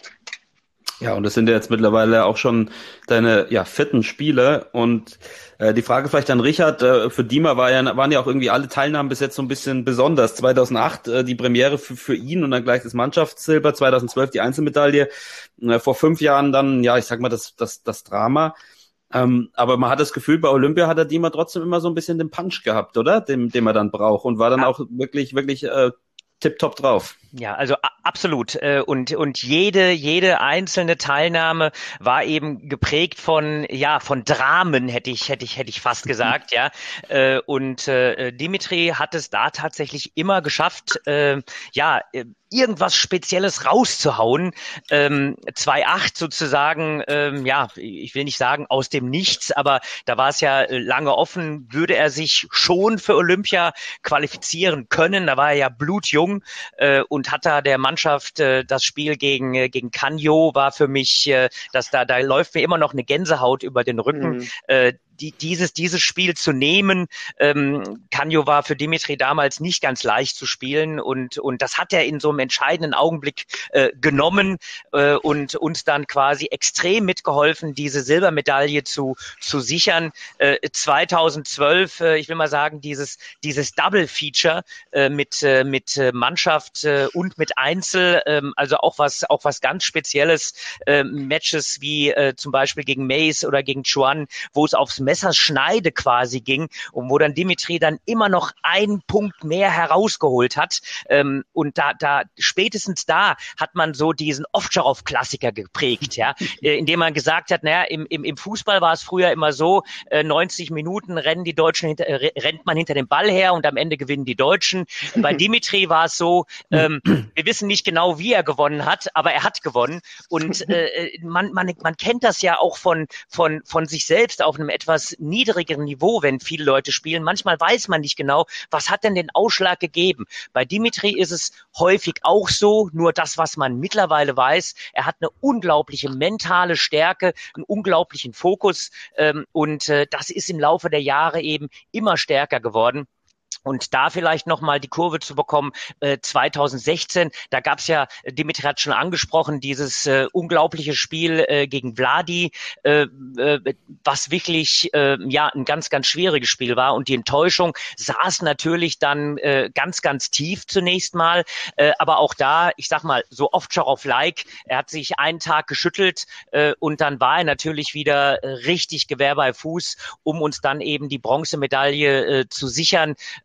Ja, und das sind ja jetzt mittlerweile auch schon deine ja vierten Spiele. Und äh, die Frage vielleicht an Richard, äh, für Dima war ja, waren ja auch irgendwie alle Teilnahmen bis jetzt so ein bisschen besonders. zweitausendacht äh, die Premiere für, für ihn und dann gleich das Mannschaftssilber, zweitausendzwölf die Einzelmedaille, äh, vor fünf Jahren dann, ja, ich sag mal, das das das Drama. Ähm, aber man hat das Gefühl, bei Olympia hat der Dima trotzdem immer so ein bisschen den Punch gehabt, oder? Den, den man dann braucht, und war dann auch wirklich, wirklich äh, tipptopp drauf. Ja, also a- absolut. Äh, Und und jede jede einzelne Teilnahme war eben geprägt von ja von Dramen, hätte ich hätte ich hätte ich fast gesagt, ja. Äh, Und äh, Dimitri hat es da tatsächlich immer geschafft, äh, ja äh, irgendwas Spezielles rauszuhauen. Ähm, zwei Komma acht sozusagen, ähm, ja, ich will nicht sagen aus dem Nichts, aber da war es ja lange offen, würde er sich schon für Olympia qualifizieren können. Da war er ja blutjung äh, und hat da der Mannschaft äh, das Spiel gegen äh, gegen Canio war für mich, äh, dass da da läuft mir immer noch eine Gänsehaut über den Rücken. Mhm. Äh, Die, dieses, dieses Spiel zu nehmen. Ähm, Canio war für Dimitri damals nicht ganz leicht zu spielen, und, und das hat er in so einem entscheidenden Augenblick äh, genommen äh, und uns dann quasi extrem mitgeholfen, diese Silbermedaille zu, zu sichern. Äh, zweitausendzwölf, äh, ich will mal sagen, dieses, dieses Double-Feature äh, mit, äh, mit Mannschaft äh, und mit Einzel, äh, also auch was, auch was ganz Spezielles, äh, Matches wie äh, zum Beispiel gegen Mace oder gegen Chuan, wo es aufs Messerschneide quasi ging und wo dann Dimitri dann immer noch einen Punkt mehr herausgeholt hat. Ähm, und da, da, spätestens da hat man so diesen Ovtcharov-Klassiker geprägt, ja, äh, indem man gesagt hat, naja, im, im, im Fußball war es früher immer so, äh, neunzig Minuten rennen die Deutschen hinter, äh, rennt man hinter dem Ball her und am Ende gewinnen die Deutschen. Bei Dimitri war es so, ähm, wir wissen nicht genau, wie er gewonnen hat, aber er hat gewonnen. Und äh, man, man, man kennt das ja auch von, von, von sich selbst auf einem etwas niedrigeren Niveau, wenn viele Leute spielen. Manchmal weiß man nicht genau, was hat denn den Ausschlag gegeben. Bei Dimitri ist es häufig auch so, nur das, was man mittlerweile weiß, er hat eine unglaubliche mentale Stärke, einen unglaublichen Fokus, ähm, und äh, das ist im Laufe der Jahre eben immer stärker geworden. Und da vielleicht nochmal die Kurve zu bekommen, äh, zweitausendsechzehn, da gab's ja, Dimitri hat schon angesprochen, dieses äh, unglaubliche Spiel äh, gegen Vladi, äh, äh, was wirklich äh, ja ein ganz, ganz schwieriges Spiel war. Und die Enttäuschung saß natürlich dann äh, ganz, ganz tief zunächst mal. Äh, aber auch da, ich sag mal, so Ovtcharov-like, er hat sich einen Tag geschüttelt äh, und dann war er natürlich wieder äh, richtig Gewehr bei Fuß, um uns dann eben die Bronzemedaille äh, zu sichern.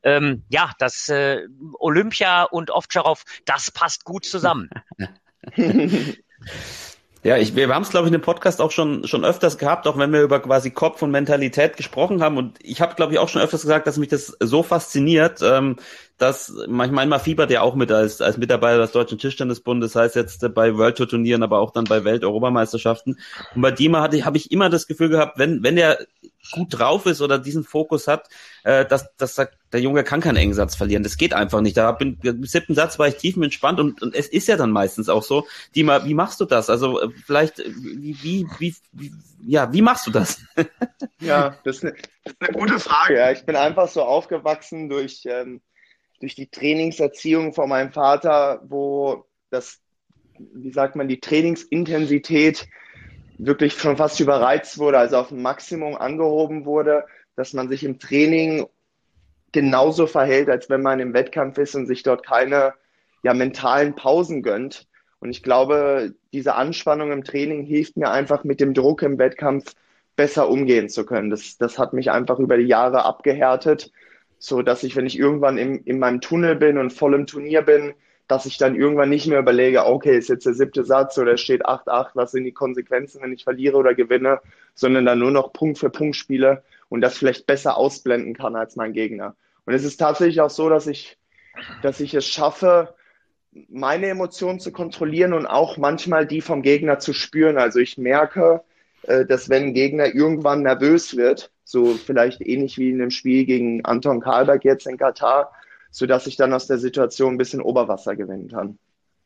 ähm, ja, das äh, Olympia und Ovtcharov, das passt gut zusammen. Ja, ich, wir haben es, glaube ich, in dem Podcast auch schon schon öfters gehabt, auch wenn wir über quasi Kopf und Mentalität gesprochen haben. Und ich habe, glaube ich, auch schon öfters gesagt, dass mich das so fasziniert, ähm, dass manchmal man fiebert ja auch mit als als Mitarbeiter des Deutschen Tischtennisbundes, das heißt jetzt bei World Tour Turnieren, aber auch dann bei Welt-Europameisterschaften. Und bei Dima hatte ich habe ich immer das Gefühl gehabt, wenn wenn der gut drauf ist oder diesen Fokus hat, äh, dass dass der, der Junge kann keinen engen Satz verlieren. Das geht einfach nicht. Da bin im siebten Satz war ich tiefenentspannt und und es ist ja dann meistens auch so. Dima, wie machst du das? Also äh, vielleicht wie wie wie, wie ja wie machst du das? Ja, das ist, eine, das ist eine gute Frage. Ja. Ich bin einfach so aufgewachsen durch ähm, durch die Trainingserziehung von meinem Vater, wo das, wie sagt man, die Trainingsintensität wirklich schon fast überreizt wurde, also auf ein Maximum angehoben wurde, dass man sich im Training genauso verhält, als wenn man im Wettkampf ist und sich dort keine ja, mentalen Pausen gönnt. Und ich glaube, diese Anspannung im Training hilft mir einfach mit dem Druck im Wettkampf besser umgehen zu können. Das, das hat mich einfach über die Jahre abgehärtet, so dass ich, wenn ich irgendwann im, in meinem Tunnel bin und voll im Turnier bin, dass ich dann irgendwann nicht mehr überlege, okay, ist jetzt der siebte Satz oder es steht acht acht, was sind die Konsequenzen, wenn ich verliere oder gewinne, sondern dann nur noch Punkt für Punkt spiele und das vielleicht besser ausblenden kann als mein Gegner. Und es ist tatsächlich auch so, dass ich, dass ich es schaffe, meine Emotionen zu kontrollieren und auch manchmal die vom Gegner zu spüren. Also ich merke, dass wenn ein Gegner irgendwann nervös wird, so vielleicht ähnlich wie in dem Spiel gegen Anton Karlberg jetzt in Katar, sodass ich dann aus der Situation ein bisschen Oberwasser gewinnen kann.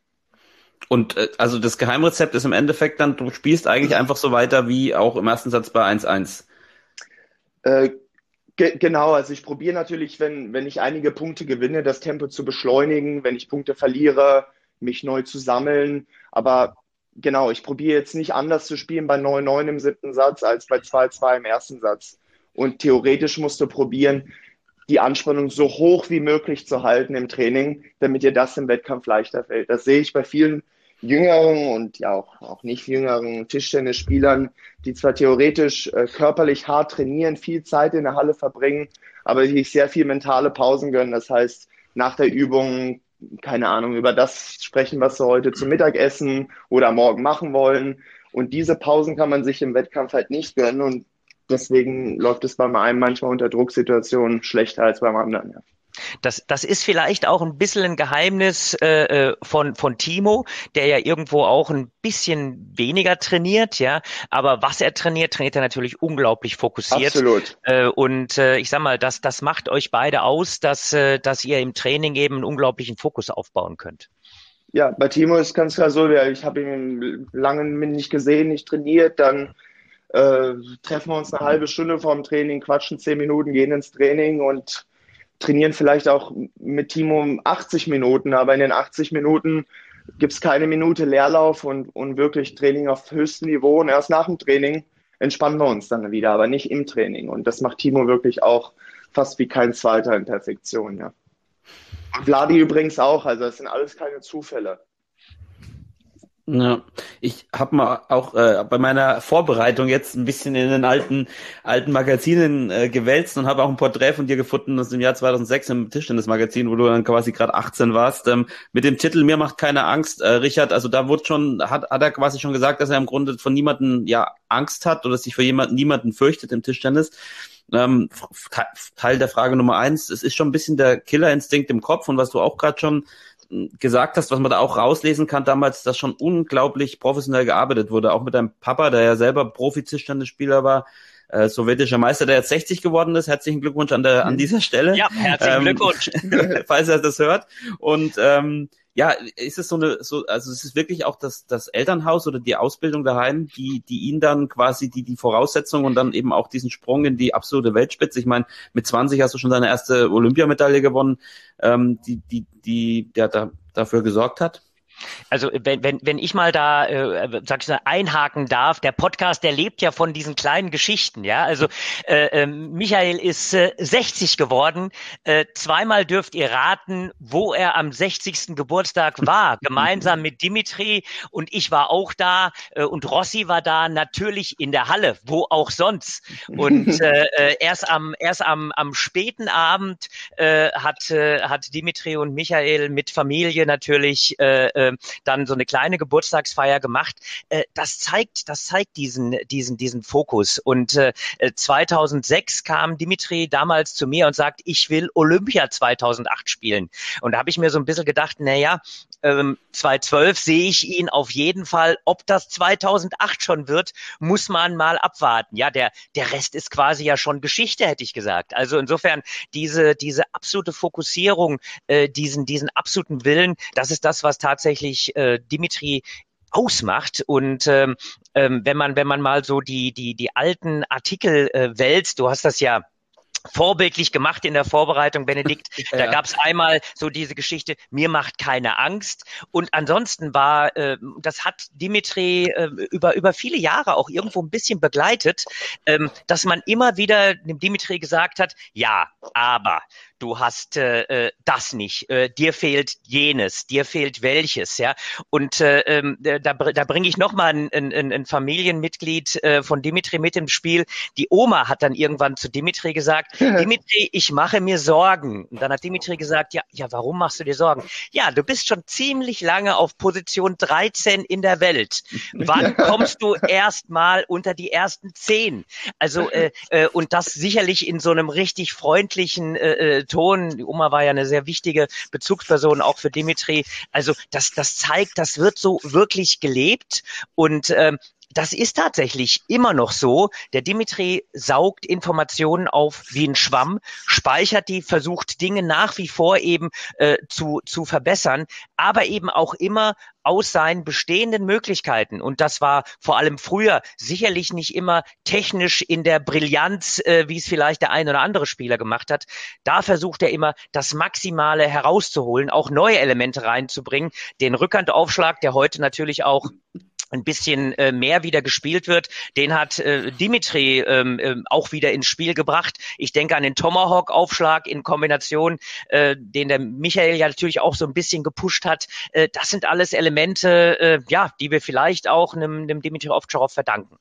Und äh, also das Geheimrezept ist im Endeffekt dann, du spielst eigentlich einfach so weiter wie auch im ersten Satz bei eins eins. Äh, ge- genau, also ich probiere natürlich, wenn, wenn ich einige Punkte gewinne, das Tempo zu beschleunigen, wenn ich Punkte verliere, mich neu zu sammeln, aber genau, ich probiere jetzt nicht anders zu spielen bei neun neun im siebten Satz als bei zwei zwei im ersten Satz. Und theoretisch musst du probieren, die Anspannung so hoch wie möglich zu halten im Training, damit dir das im Wettkampf leichter fällt. Das sehe ich bei vielen jüngeren und ja auch, auch nicht jüngeren Tischtennisspielern, die zwar theoretisch äh, körperlich hart trainieren, viel Zeit in der Halle verbringen, aber die sich sehr viel mentale Pausen gönnen. Das heißt, nach der Übung, keine Ahnung, über das sprechen, was sie heute zum Mittagessen oder morgen machen wollen. Und diese Pausen kann man sich im Wettkampf halt nicht gönnen und deswegen läuft es bei einem manchmal unter Drucksituationen schlechter als beim anderen. Ja. Das, das ist vielleicht auch ein bisschen ein Geheimnis äh, von von Timo, der ja irgendwo auch ein bisschen weniger trainiert, ja. Aber was er trainiert, trainiert er natürlich unglaublich fokussiert. Absolut. Äh, und äh, ich sag mal, das das macht euch beide aus, dass äh, dass ihr im Training eben einen unglaublichen Fokus aufbauen könnt. Ja, bei Timo ist ganz klar so, ich habe ihn lange nicht gesehen, nicht trainiert, dann äh, treffen wir uns eine halbe Stunde vorm Training, quatschen zehn Minuten, gehen ins Training und trainieren vielleicht auch mit Timo achtzig Minuten, aber in den achtzig Minuten gibt es keine Minute Leerlauf und, und wirklich Training auf höchstem Niveau. Und erst nach dem Training entspannen wir uns dann wieder, aber nicht im Training. Und das macht Timo wirklich auch fast wie kein Zweiter in Perfektion. Ja. Und Vladi übrigens auch, also das sind alles keine Zufälle. Ja, ich habe mal auch äh, bei meiner Vorbereitung jetzt ein bisschen in den alten alten Magazinen äh, gewälzt und habe auch ein Porträt von dir gefunden aus dem Jahr zweitausendsechs im Tischtennis-Magazin, wo du dann quasi gerade achtzehn warst, ähm, mit dem Titel "Mir macht keine Angst", äh, Richard. Also da wurde schon hat hat er quasi schon gesagt, dass er im Grunde von niemanden ja Angst hat oder sich für jemanden niemanden fürchtet im Tischtennis. Ähm, Teil der Frage Nummer eins: Es ist schon ein bisschen der Killerinstinkt im Kopf und was du auch gerade schon gesagt hast, was man da auch rauslesen kann damals, dass schon unglaublich professionell gearbeitet wurde, auch mit deinem Papa, der ja selber Profi-Tischtennisspieler war, äh, sowjetischer Meister, der jetzt sechzig geworden ist. Herzlichen Glückwunsch an der an dieser Stelle. Ja, herzlichen ähm, Glückwunsch. falls er das hört. Und ähm, ja, ist es so eine, so, also es ist wirklich auch das, das Elternhaus oder die Ausbildung daheim, die, die ihn dann quasi die, die Voraussetzungen und dann eben auch diesen Sprung in die absolute Weltspitze. Ich meine, mit zwanzig hast du schon deine erste Olympiamedaille gewonnen, ähm, die, die, die, der da, dafür gesorgt hat. Also wenn, wenn, wenn ich mal da, äh, sag ich mal, einhaken darf, der Podcast, der lebt ja von diesen kleinen Geschichten, ja. Also äh, äh, Michael ist äh, sechzig geworden. Äh, zweimal dürft ihr raten, wo er am sechzigsten Geburtstag war. Gemeinsam mit Dimitri, und ich war auch da äh, und Rossi war da, natürlich in der Halle, wo auch sonst. Und äh, äh, erst am erst am am späten Abend äh, hat äh, hat Dimitri und Michael mit Familie natürlich äh, äh, dann so eine kleine Geburtstagsfeier gemacht. Äh, das zeigt, das zeigt diesen, diesen, diesen Fokus. Und äh, zweitausendsechs kam Dimitri damals zu mir und sagt, ich will Olympia zweitausendacht spielen. Und da habe ich mir so ein bisschen gedacht, na ja, ähm, zweitausendzwölf sehe ich ihn auf jeden Fall. Ob das zweitausendacht schon wird, muss man mal abwarten. Ja, der, der Rest ist quasi ja schon Geschichte, hätte ich gesagt. Also insofern diese, diese absolute Fokussierung, äh, diesen, diesen absoluten Willen, das ist das, was tatsächlich äh, Dimitri ausmacht. Und ähm, ähm, wenn man wenn man mal so die die die alten Artikel äh, wälzt, du hast das ja vorbildlich gemacht in der Vorbereitung, Benedikt. Da ja. gab es einmal so diese Geschichte, mir macht keine Angst. Und ansonsten war, äh, das hat Dimitri äh, über über viele Jahre auch irgendwo ein bisschen begleitet, ähm, dass man immer wieder dem Dimitri gesagt hat, ja, aber du hast äh, das nicht, äh, dir fehlt jenes, dir fehlt welches, ja. Und äh, ähm, da, da bringe ich nochmal ein, ein, ein Familienmitglied äh, von Dimitri mit im Spiel. Die Oma hat dann irgendwann zu Dimitri gesagt, Dimitri, ich mache mir Sorgen. Und dann hat Dimitri gesagt, ja, ja, warum machst du dir Sorgen? Ja, du bist schon ziemlich lange auf Position dreizehn in der Welt. Wann kommst du erst mal unter die ersten zehn? Also, äh, äh, und das sicherlich in so einem richtig freundlichen äh, Ton. Die Oma war ja eine sehr wichtige Bezugsperson auch für Dimitri. Also das, das zeigt, das wird so wirklich gelebt, und ähm, das ist tatsächlich immer noch so. Der Dimitri saugt Informationen auf wie ein Schwamm, speichert die, versucht Dinge nach wie vor eben äh, zu zu verbessern, aber eben auch immer aus seinen bestehenden Möglichkeiten. Und das war vor allem früher sicherlich nicht immer technisch in der Brillanz, äh, wie es vielleicht der ein oder andere Spieler gemacht hat. Da versucht er immer, das Maximale herauszuholen, auch neue Elemente reinzubringen. Den Rückhandaufschlag, der heute natürlich auch ein bisschen äh, mehr wieder gespielt wird, den hat äh, Dimitri ähm, äh, auch wieder ins Spiel gebracht. Ich denke an den Tomahawk-Aufschlag in Kombination, äh, den der Michael ja natürlich auch so ein bisschen gepusht hat. Äh, das sind alles Elemente, äh, ja, die wir vielleicht auch einem, einem Dimitri Ovtcharov verdanken.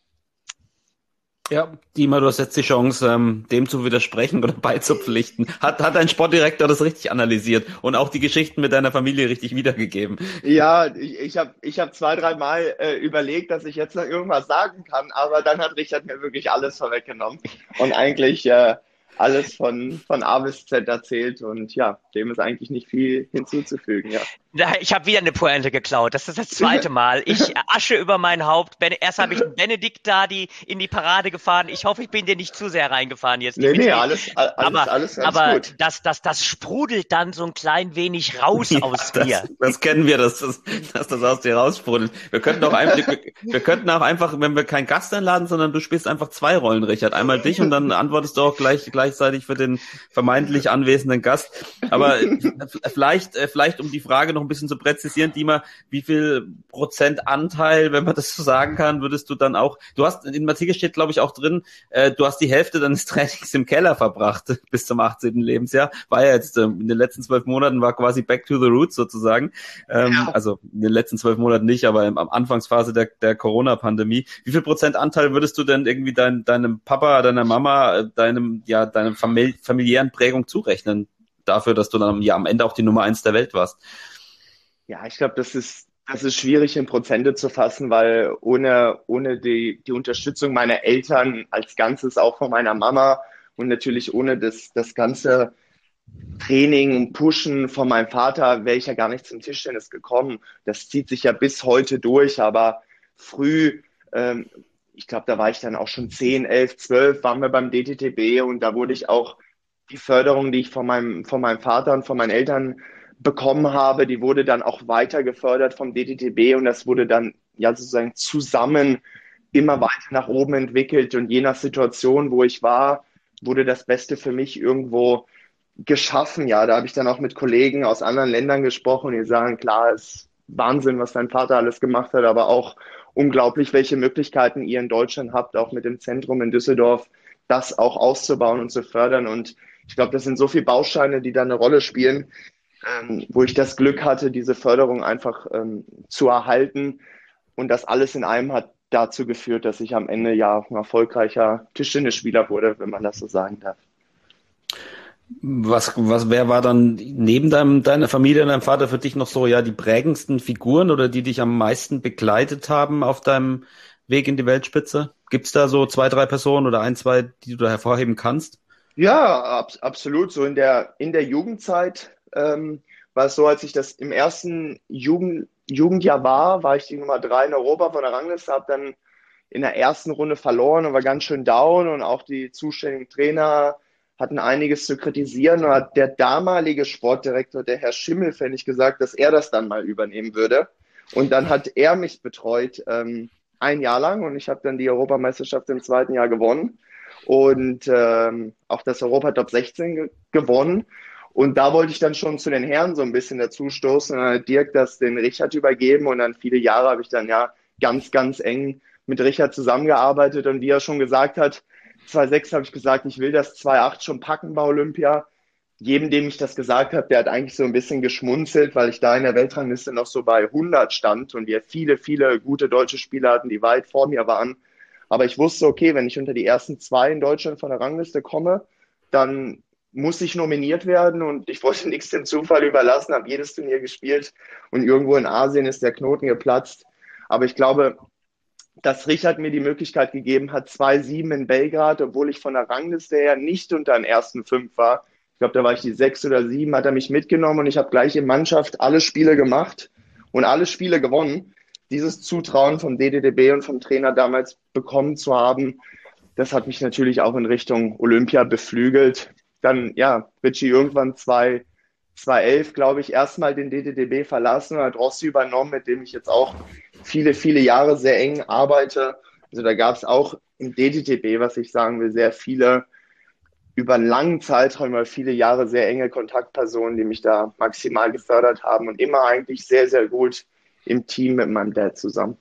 Ja, Dima, du hast jetzt die Chance, ähm, dem zu widersprechen oder beizupflichten. Hat, hat dein Sportdirektor das richtig analysiert und auch die Geschichten mit deiner Familie richtig wiedergegeben? Ja, ich, ich habe ich hab zwei, drei Mal äh, überlegt, dass ich jetzt noch irgendwas sagen kann, aber dann hat Richard mir wirklich alles vorweggenommen und eigentlich äh, alles von, von A bis Z erzählt, und ja, dem ist eigentlich nicht viel hinzuzufügen, ja. Ich habe wieder eine Pointe geklaut. Das ist das zweite Mal. Ich Asche über mein Haupt. Erst habe ich einen Benedikt da die in die Parade gefahren. Ich hoffe, ich bin dir nicht zu sehr reingefahren jetzt. Nee, nee, alles, alles, aber, alles ganz aber gut. Das, das, das sprudelt dann so ein klein wenig raus ja, aus das, mir. Das kennen wir, dass das, dass das aus dir raussprudelt. Wir könnten auch einfach, wir, wir könnten auch einfach, wenn wir keinen Gast einladen, sondern du spielst einfach zwei Rollen, Richard. Einmal dich und dann antwortest du auch gleich gleichzeitig für den vermeintlich anwesenden Gast. Aber vielleicht, vielleicht um die Frage noch ein bisschen zu präzisieren, Dima, wie viel Prozent Anteil, wenn man das so sagen kann, würdest du dann auch, du hast, in dem Artikel steht, glaube ich, auch drin, äh, du hast die Hälfte deines Trainings im Keller verbracht bis zum achtzehnten Lebensjahr, war ja jetzt, ähm, in den letzten zwölf Monaten war quasi back to the roots sozusagen, ähm, ja. Also in den letzten zwölf Monaten nicht, aber im, am Anfangsphase der, der Corona-Pandemie. Wie viel Prozent Anteil würdest du denn irgendwie dein, deinem Papa, deiner Mama, deinem, ja, deinem Famili- familiären Prägung zurechnen, dafür, dass du dann ja am Ende auch die Nummer eins der Welt warst? Ja, ich glaube, das ist, das ist schwierig in Prozente zu fassen, weil ohne, ohne die, die Unterstützung meiner Eltern als Ganzes, auch von meiner Mama, und natürlich ohne das, das ganze Training und Pushen von meinem Vater wäre ich ja gar nicht zum Tischtennis gekommen. Das zieht sich ja bis heute durch, aber früh, ähm, ich glaube, da war ich dann auch schon zehn, elf, zwölf, waren wir beim D T T B, und da wurde ich auch die Förderung, die ich von meinem, von meinem Vater und von meinen Eltern bekommen habe, die wurde dann auch weiter gefördert vom D T T B, und das wurde dann ja sozusagen zusammen immer weiter nach oben entwickelt, und je nach Situation, wo ich war, wurde das Beste für mich irgendwo geschaffen. Ja, da habe ich dann auch mit Kollegen aus anderen Ländern gesprochen, die sagen, klar, es Wahnsinn, was dein Vater alles gemacht hat, aber auch unglaublich, welche Möglichkeiten ihr in Deutschland habt, auch mit dem Zentrum in Düsseldorf, das auch auszubauen und zu fördern. Und ich glaube, das sind so viele Bausteine, die da eine Rolle spielen, ähm, wo ich das Glück hatte, diese Förderung einfach ähm, zu erhalten. Und das alles in einem hat dazu geführt, dass ich am Ende ja ein erfolgreicher Tischtennisspieler wurde, wenn man das so sagen darf. Was, was, wer war dann neben deinem, deiner Familie und deinem Vater für dich noch so, ja, die prägendsten Figuren oder die dich am meisten begleitet haben auf deinem Weg in die Weltspitze? Gibt's da so zwei, drei Personen oder ein, zwei, die du da hervorheben kannst? Ja, ab, absolut. So in der, in der Jugendzeit ähm, war es so, als ich das im ersten Jugend, Jugendjahr war, war ich die Nummer drei in Europa von der Rangliste, habe dann in der ersten Runde verloren und war ganz schön down und auch die zuständigen Trainer hatten einiges zu kritisieren. Und hat der damalige Sportdirektor, der Herr Schimmelfennig, gesagt, dass er das dann mal übernehmen würde. Und dann hat er mich betreut ähm, ein Jahr lang und ich habe dann die Europameisterschaft im zweiten Jahr gewonnen und ähm, auch das Europa Top sechzehn ge- gewonnen. Und da wollte ich dann schon zu den Herren so ein bisschen dazu stoßen. Und dann hat Dirk das den Richard übergeben und dann viele Jahre habe ich dann ja ganz, ganz eng mit Richard zusammengearbeitet. Und wie er schon gesagt hat, zweitausendsechs habe ich gesagt, ich will das zweitausendacht schon packen bei Olympia. Jedem, dem ich das gesagt habe, der hat eigentlich so ein bisschen geschmunzelt, weil ich da in der Weltrangliste noch so bei hundert stand und wir viele, viele gute deutsche Spieler hatten, die weit vor mir waren. Aber ich wusste, okay, wenn ich unter die ersten zwei in Deutschland von der Rangliste komme, dann muss ich nominiert werden und ich wollte nichts dem Zufall überlassen, habe jedes Turnier gespielt und irgendwo in Asien ist der Knoten geplatzt. Aber ich glaube, dass Richard mir die Möglichkeit gegeben hat, zwei sieben in Belgrad, obwohl ich von der Rangliste her nicht unter den ersten fünf war. Ich glaube, da war ich die sechs oder sieben, hat er mich mitgenommen und ich habe gleich in Mannschaft alle Spiele gemacht und alle Spiele gewonnen. Dieses Zutrauen vom D D D B und vom Trainer damals bekommen zu haben, das hat mich natürlich auch in Richtung Olympia beflügelt. Dann, ja, Richie irgendwann zweitausendelf, glaube ich, erstmal den D D D B verlassen und hat Rossi übernommen, mit dem ich jetzt auch viele, viele Jahre sehr eng arbeite. Also da gab es auch im D D D B, was ich sagen will, sehr viele, über einen langen Zeitraum, über viele Jahre sehr enge Kontaktpersonen, die mich da maximal gefördert haben und immer eigentlich sehr, sehr gut im Team mit meinem Dad zusammen.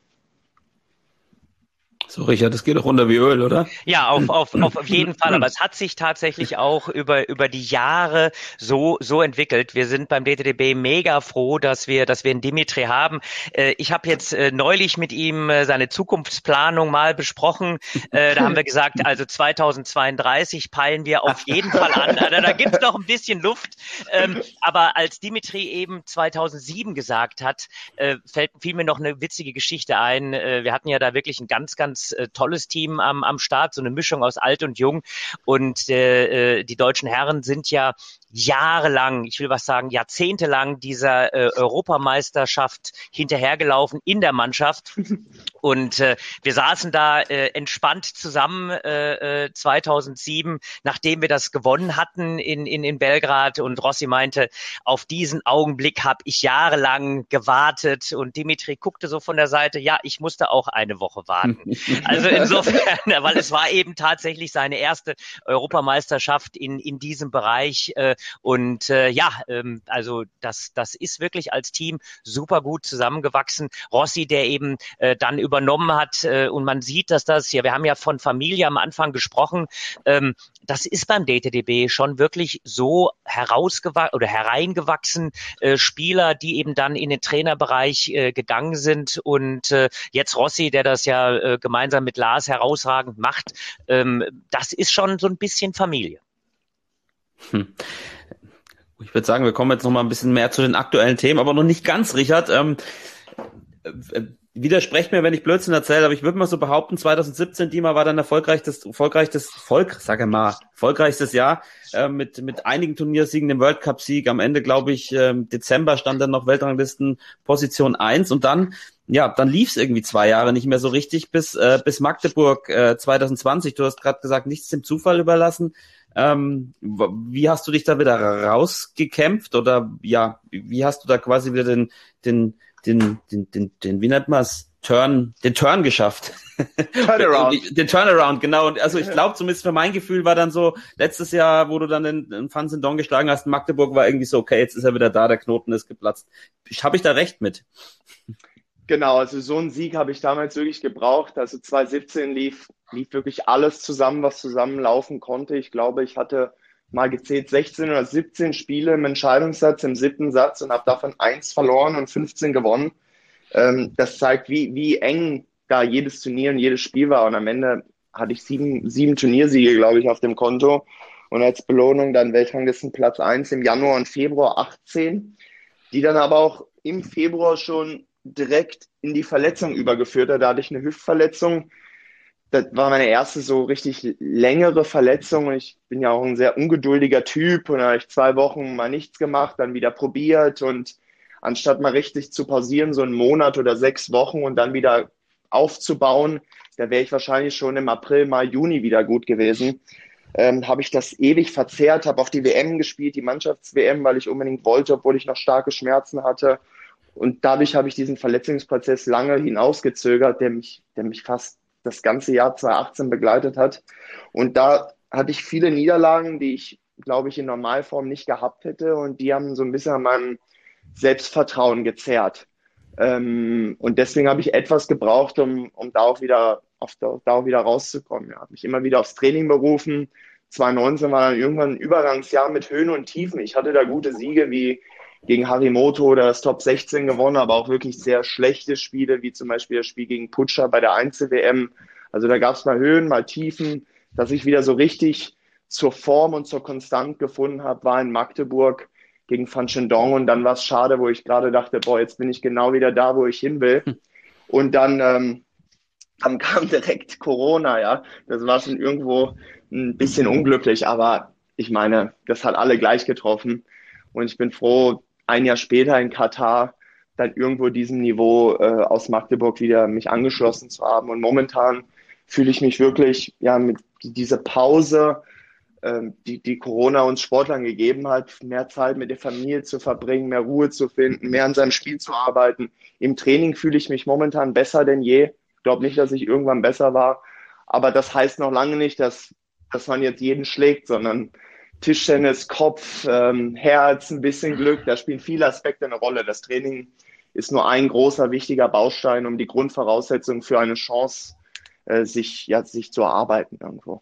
So, Richard, das geht doch runter wie Öl, oder? Ja, auf, auf, auf jeden Fall. Aber es hat sich tatsächlich auch über, über die Jahre so, so entwickelt. Wir sind beim D T D B mega froh, dass wir, dass wir einen Dimitri haben. Ich habe jetzt neulich mit ihm seine Zukunftsplanung mal besprochen. Da haben wir gesagt, also zweitausendzweiunddreißig peilen wir auf jeden Fall an. Also da gibt's noch ein bisschen Luft. Aber als Dimitri eben zweitausendsieben gesagt hat, fällt, fiel mir noch eine witzige Geschichte ein. Wir hatten ja da wirklich ein ganz, ganz tolles Team am, am Start, so eine Mischung aus alt und jung. Und äh, die deutschen Herren sind ja jahrelang, ich will was sagen, jahrzehntelang dieser äh, Europameisterschaft hinterhergelaufen in der Mannschaft. Und äh, wir saßen da äh, entspannt zusammen äh, zweitausendsieben, nachdem wir das gewonnen hatten in, in, in Belgrad. Und Rossi meinte, auf diesen Augenblick habe ich jahrelang gewartet. Und Dimitri guckte so von der Seite, ja, ich musste auch eine Woche warten. Also insofern, weil es war eben tatsächlich seine erste Europameisterschaft in, in diesem Bereich. Äh, Und äh, ja, ähm, also das das ist wirklich als Team super gut zusammengewachsen. Rossi, der eben äh, dann übernommen hat äh, und man sieht, dass das, ja, wir haben ja von Familie am Anfang gesprochen, ähm, das ist beim D T D B schon wirklich so herausgewachsen oder hereingewachsen, äh, Spieler, die eben dann in den Trainerbereich äh, gegangen sind und äh, jetzt Rossi, der das ja äh, gemeinsam mit Lars herausragend macht, ähm, das ist schon so ein bisschen Familie. Hm. Ich würde sagen, wir kommen jetzt noch mal ein bisschen mehr zu den aktuellen Themen, aber noch nicht ganz, Richard. Ähm, äh, widersprecht mir, wenn ich Blödsinn erzähle, aber ich würde mal so behaupten, zweitausendsiebzehn, Dima, war dann erfolgreichstes, erfolgreichstes, Volk, sage mal, erfolgreichstes Jahr äh, mit mit einigen Turniersiegen, dem World Cup Sieg. Am Ende, glaube ich, äh, Dezember stand dann noch Weltranglisten Position eins und dann, ja, dann lief es irgendwie zwei Jahre nicht mehr so richtig bis äh, bis Magdeburg äh, zwanzig zwanzig. Du hast gerade gesagt, nichts dem Zufall überlassen. Ähm, wie hast du dich da wieder rausgekämpft oder ja, wie hast du da quasi wieder den, den, den, den, den, den wie nennt man's, Turn, den Turn geschafft. Turnaround. Den Turnaround, genau. Und also ich glaube, zumindest für mein Gefühl war dann so, letztes Jahr, wo du dann den, den Van Sindong geschlagen hast, in Magdeburg war irgendwie so, okay, jetzt ist er wieder da, der Knoten ist geplatzt. Habe ich da recht mit? Genau, also so einen Sieg habe ich damals wirklich gebraucht. Also zwanzig siebzehn lief, lief wirklich alles zusammen, was zusammenlaufen konnte. Ich glaube, ich hatte mal gezählt sechzehn oder siebzehn Spiele im Entscheidungssatz, im siebten Satz und habe davon eins verloren und fünfzehn gewonnen. Ähm, das zeigt, wie, wie eng da jedes Turnier und jedes Spiel war. Und am Ende hatte ich sieben, sieben Turniersiege, glaube ich, auf dem Konto. Und als Belohnung dann Weltranglistenplatz eins im Januar und Februar achtzehn, die dann aber auch im Februar schon direkt in die Verletzung übergeführt hat. Da hatte ich eine Hüftverletzung. Das war meine erste so richtig längere Verletzung. Und ich bin ja auch ein sehr ungeduldiger Typ. Und da habe ich zwei Wochen mal nichts gemacht, dann wieder probiert. Und anstatt mal richtig zu pausieren, so einen Monat oder sechs Wochen und dann wieder aufzubauen, da wäre ich wahrscheinlich schon im April, Mai, Juni wieder gut gewesen. Ähm, habe ich das ewig verzerrt, habe auf die W M gespielt, die Mannschafts-W M, weil ich unbedingt wollte, obwohl ich noch starke Schmerzen hatte. Und dadurch habe ich diesen Verletzungsprozess lange hinausgezögert, der mich, der mich fast das ganze Jahr zwanzig achtzehn begleitet hat. Und da hatte ich viele Niederlagen, die ich, glaube ich, in Normalform nicht gehabt hätte. Und die haben so ein bisschen an meinem Selbstvertrauen gezerrt. Ähm, und deswegen habe ich etwas gebraucht, um, um da auch wieder, auf, da auch wieder rauszukommen. Ja, habe mich immer wieder aufs Training berufen. zwanzig neunzehn war dann irgendwann ein Übergangsjahr mit Höhen und Tiefen. Ich hatte da gute Siege wie gegen Harimoto oder das Top sechzehn gewonnen, aber auch wirklich sehr schlechte Spiele, wie zum Beispiel das Spiel gegen Putscher bei der Einzel-W M. Also da gab es mal Höhen, mal Tiefen. Dass ich wieder so richtig zur Form und zur Konstanz gefunden habe, war in Magdeburg gegen Van Sindong. Und dann war es schade, wo ich gerade dachte, boah, jetzt bin ich genau wieder da, wo ich hin will. Und dann, ähm, dann kam direkt Corona, ja. Das war schon irgendwo ein bisschen unglücklich, aber ich meine, das hat alle gleich getroffen. Und ich bin froh, ein Jahr später in Katar dann irgendwo diesem Niveau äh, aus Magdeburg wieder mich angeschlossen zu haben. Und momentan fühle ich mich wirklich, ja, mit dieser Pause, ähm, die, die Corona uns Sportlern gegeben hat, mehr Zeit mit der Familie zu verbringen, mehr Ruhe zu finden, mehr an seinem Spiel zu arbeiten. Im Training fühle ich mich momentan besser denn je. Ich glaube nicht, dass ich irgendwann besser war. Aber das heißt noch lange nicht, dass, dass man jetzt jeden schlägt, sondern Tischtennis, Kopf, ähm, Herz, ein bisschen Glück, da spielen viele Aspekte eine Rolle. Das Training ist nur ein großer, wichtiger Baustein, um die Grundvoraussetzungen für eine Chance äh, sich, ja, sich zu erarbeiten irgendwo.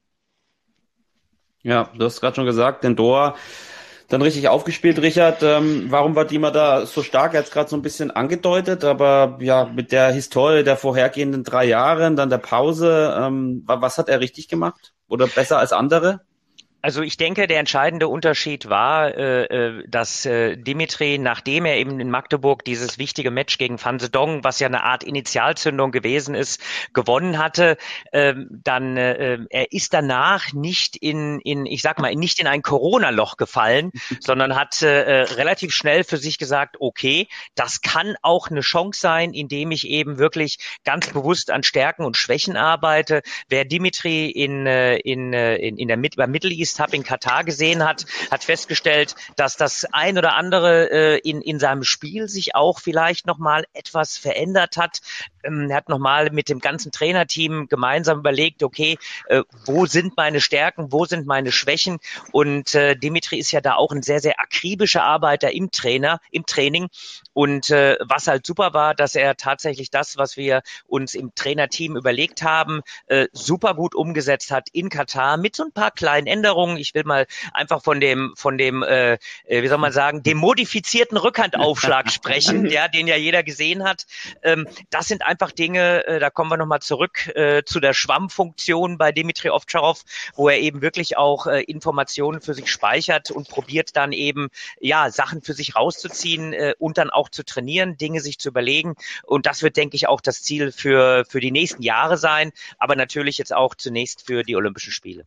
Ja, du hast gerade schon gesagt, den Doha dann richtig aufgespielt, Richard. Ähm, warum war Dima da so stark? Er hat es gerade so ein bisschen angedeutet, aber ja, mit der Historie der vorhergehenden drei Jahre, dann der Pause, ähm, was hat er richtig gemacht? Oder besser als andere? Also ich denke, der entscheidende Unterschied war, äh, dass äh, Dimitri, nachdem er eben in Magdeburg dieses wichtige Match gegen Van Sindong, was ja eine Art Initialzündung gewesen ist, gewonnen hatte, äh, dann äh, er ist danach nicht in, in, ich sag mal, nicht in ein Corona-Loch gefallen, sondern hat äh, relativ schnell für sich gesagt, okay, das kann auch eine Chance sein, indem ich eben wirklich ganz bewusst an Stärken und Schwächen arbeite. Wer Dimitri in, in, in, in der Mid- beim Middle East Cup in Katar gesehen hat, hat festgestellt, dass das ein oder andere äh, in, in seinem Spiel sich auch vielleicht nochmal etwas verändert hat. Ähm, er hat nochmal mit dem ganzen Trainerteam gemeinsam überlegt, okay, äh, wo sind meine Stärken, wo sind meine Schwächen? Und äh, Dimitri ist ja da auch ein sehr, sehr akribischer Arbeiter im Trainer, im Training. Und äh, was halt super war, dass er tatsächlich das, was wir uns im Trainerteam überlegt haben, äh, super gut umgesetzt hat in Katar mit so ein paar kleinen Änderungen. Ich will mal einfach von dem, von dem, äh, wie soll man sagen, dem modifizierten Rückhandaufschlag sprechen, ja, den ja jeder gesehen hat. Ähm, das sind einfach Dinge, äh, da kommen wir nochmal zurück äh, zu der Schwammfunktion bei Dimitri Ovtcharov, wo er eben wirklich auch äh, Informationen für sich speichert und probiert dann eben, ja, Sachen für sich rauszuziehen äh, und dann auch zu trainieren, Dinge sich zu überlegen. Und das wird, denke ich, auch das Ziel für, für die nächsten Jahre sein, aber natürlich jetzt auch zunächst für die Olympischen Spiele.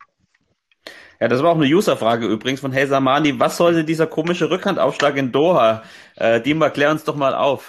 Ja, das war auch eine User-Frage übrigens von Hey Samani. Was sollte dieser komische Rückhandaufschlag in Doha? Äh, Dima, klär uns doch mal auf.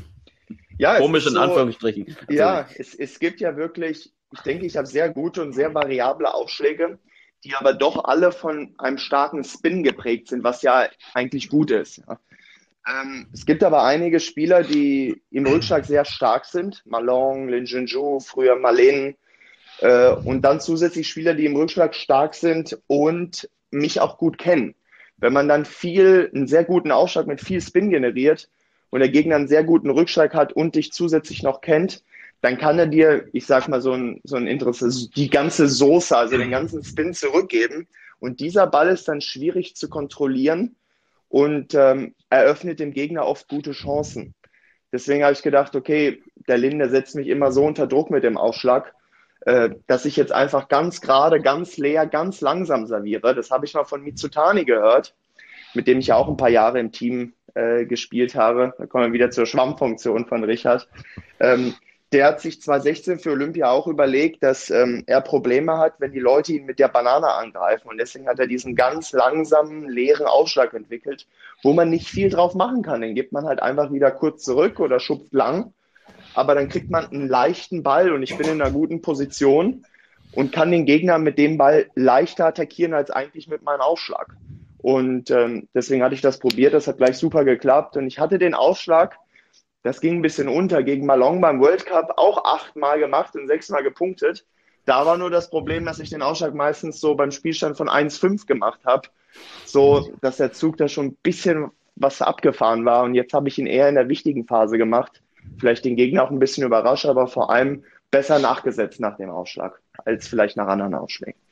Ja, Komisch in so, Anführungsstrichen. Ja, es, es gibt ja wirklich, ich denke, ich habe sehr gute und sehr variable Aufschläge, die aber doch alle von einem starken Spin geprägt sind, was ja eigentlich gut ist. Ja. Ähm, es gibt aber einige Spieler, die im Rückschlag sehr stark sind. Malone, Lin Junju, früher Malen. Äh, und dann zusätzlich Spieler, die im Rückschlag stark sind und mich auch gut kennen. Wenn man dann viel, einen sehr guten Aufschlag mit viel Spin generiert und der Gegner einen sehr guten Rückschlag hat und dich zusätzlich noch kennt, dann kann er dir, ich sag mal, so ein, so ein Interesse, die ganze Soße, also den ganzen Spin zurückgeben. Und dieser Ball ist dann schwierig zu kontrollieren und ähm, eröffnet dem Gegner oft gute Chancen. Deswegen habe ich gedacht, okay, der Lin, der setzt mich immer so unter Druck mit dem Aufschlag, äh, dass ich jetzt einfach ganz gerade, ganz leer, ganz langsam serviere. Das habe ich mal von Mitsutani gehört, mit dem ich ja auch ein paar Jahre im Team äh, gespielt habe. Da kommen wir wieder zur Schwammfunktion von Richard. Ähm, Der hat sich zwanzig sechzehn für Olympia auch überlegt, dass ähm, er Probleme hat, wenn die Leute ihn mit der Banane angreifen. Und deswegen hat er diesen ganz langsamen, leeren Aufschlag entwickelt, wo man nicht viel drauf machen kann. Den gibt man halt einfach wieder kurz zurück oder schupft lang. Aber dann kriegt man einen leichten Ball und ich bin in einer guten Position und kann den Gegner mit dem Ball leichter attackieren als eigentlich mit meinem Aufschlag. Und ähm, deswegen hatte ich das probiert. Das hat gleich super geklappt. Und ich hatte den Aufschlag, das ging ein bisschen unter, gegen Malone beim World Cup auch achtmal gemacht und sechsmal gepunktet. Da war nur das Problem, dass ich den Aufschlag meistens so beim Spielstand von eins fünf gemacht habe, so dass der Zug da schon ein bisschen was abgefahren war. Und jetzt habe ich ihn eher in der wichtigen Phase gemacht. Vielleicht den Gegner auch ein bisschen überrascht, aber vor allem besser nachgesetzt nach dem Aufschlag, als vielleicht nach anderen Aufschlägen.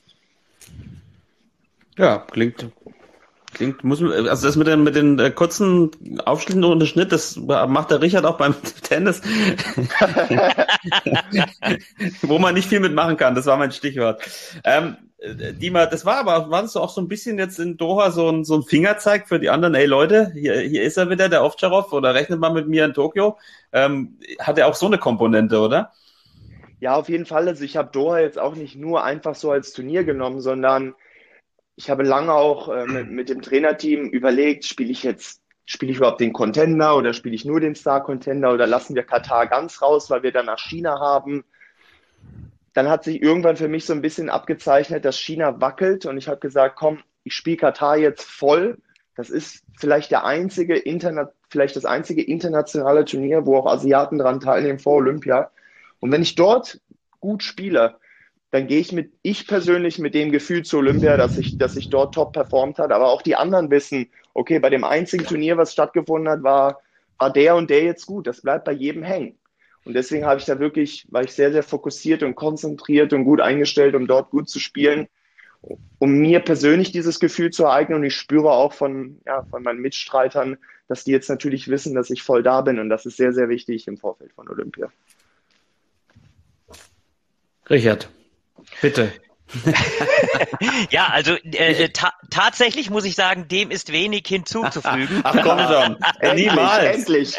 Ja, klingt... Klingt, muss man, also das mit den, mit den äh, kurzen Aufschnitten ohne Schnitt, das macht der Richard auch beim Tennis. Wo man nicht viel mitmachen kann, das war mein Stichwort. Ähm, Dima, das war aber, war das auch so ein bisschen jetzt in Doha so ein, so ein Fingerzeig für die anderen, ey Leute, hier, hier ist er wieder, der Ovtcharov, oder rechnet mal mit mir in Tokio. Ähm, hat er auch so eine Komponente, oder? Ja, auf jeden Fall. Also ich habe Doha jetzt auch nicht nur einfach so als Turnier genommen, sondern ich habe lange auch äh, mit, mit dem Trainerteam überlegt, spiele ich jetzt, spiele ich überhaupt den Contender oder spiele ich nur den Star Contender oder lassen wir Katar ganz raus, weil wir dann nach China haben. Dann hat sich irgendwann für mich so ein bisschen abgezeichnet, dass China wackelt und ich habe gesagt, komm, ich spiele Katar jetzt voll. Das ist vielleicht der einzige Interna- vielleicht das einzige internationale Turnier, wo auch Asiaten dran teilnehmen vor Olympia. Und wenn ich dort gut spiele, dann gehe ich mit, ich persönlich mit dem Gefühl zu Olympia, dass ich, dass ich dort top performt hat. Aber auch die anderen wissen, okay, bei dem einzigen Turnier, was stattgefunden hat, war, war der und der jetzt gut. Das bleibt bei jedem hängen. Und deswegen habe ich da wirklich, war ich sehr, sehr fokussiert und konzentriert und gut eingestellt, um dort gut zu spielen, um mir persönlich dieses Gefühl zu ereignen. Und ich spüre auch von, ja, von meinen Mitstreitern, dass die jetzt natürlich wissen, dass ich voll da bin. Und das ist sehr, sehr wichtig im Vorfeld von Olympia. Richard. Bitte. Ja, also äh, ta- tatsächlich muss ich sagen, dem ist wenig hinzuzufügen. Ach komm schon, niemals. Endlich.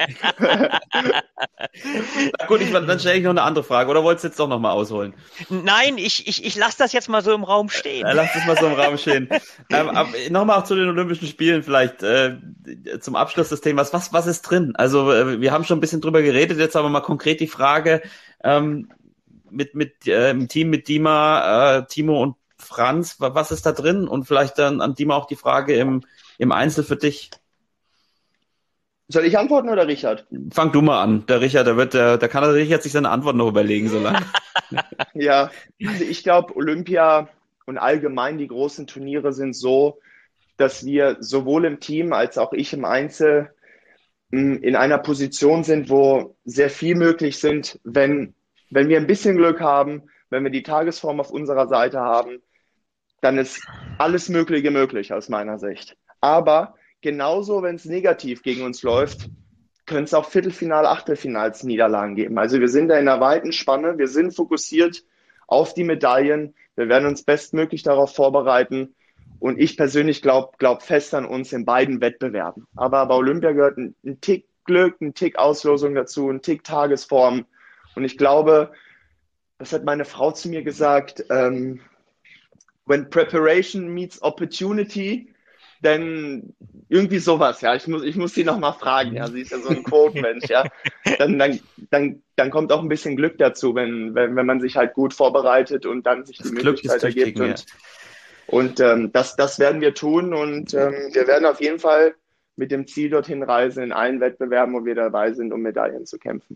Na gut, ich, dann stelle ich noch eine andere Frage. Oder wolltest du jetzt doch nochmal ausholen? Nein, ich, ich, ich lasse das jetzt mal so im Raum stehen. Ja, lass das mal so im Raum stehen. ähm, nochmal auch zu den Olympischen Spielen vielleicht, äh, zum Abschluss des Themas. Was, was ist drin? Also äh, wir haben schon ein bisschen drüber geredet, jetzt aber mal konkret die Frage, ähm, mit mit äh, im Team mit Dima, äh, Timo und Franz, was ist da drin? Und vielleicht dann an Dima auch die Frage im im Einzel für dich. Soll ich antworten oder Richard? Fang du mal an. Der Richard, der wird, der, der kann der Richard sich seine Antwort noch überlegen, so lange. Ja, also ich glaube, Olympia und allgemein die großen Turniere sind so, dass wir sowohl im Team als auch ich im Einzel mh, in einer Position sind, wo sehr viel möglich sind, wenn Wenn wir ein bisschen Glück haben, wenn wir die Tagesform auf unserer Seite haben, dann ist alles Mögliche möglich aus meiner Sicht. Aber genauso, wenn es negativ gegen uns läuft, können es auch Viertelfinal-, Achtelfinals-Niederlagen geben. Also wir sind da in einer weiten Spanne, wir sind fokussiert auf die Medaillen, wir werden uns bestmöglich darauf vorbereiten und ich persönlich glaube glaub fest an uns in beiden Wettbewerben. Aber bei Olympia gehört ein, ein Tick Glück, ein Tick Auslosung dazu, ein Tick Tagesform. Und ich glaube, das hat meine Frau zu mir gesagt, ähm, when preparation meets opportunity, dann irgendwie sowas, ja. Ich muss, ich muss sie nochmal fragen, ja. Sie ist ja so ein Quote-Mensch, ja. Dann, dann, dann, dann kommt auch ein bisschen Glück dazu, wenn, wenn, wenn man sich halt gut vorbereitet und dann sich die Möglichkeit ergibt. Und, und ähm, das, das werden wir tun und ähm, wir werden auf jeden Fall mit dem Ziel dorthin reisen, in allen Wettbewerben, wo wir dabei sind, um Medaillen zu kämpfen.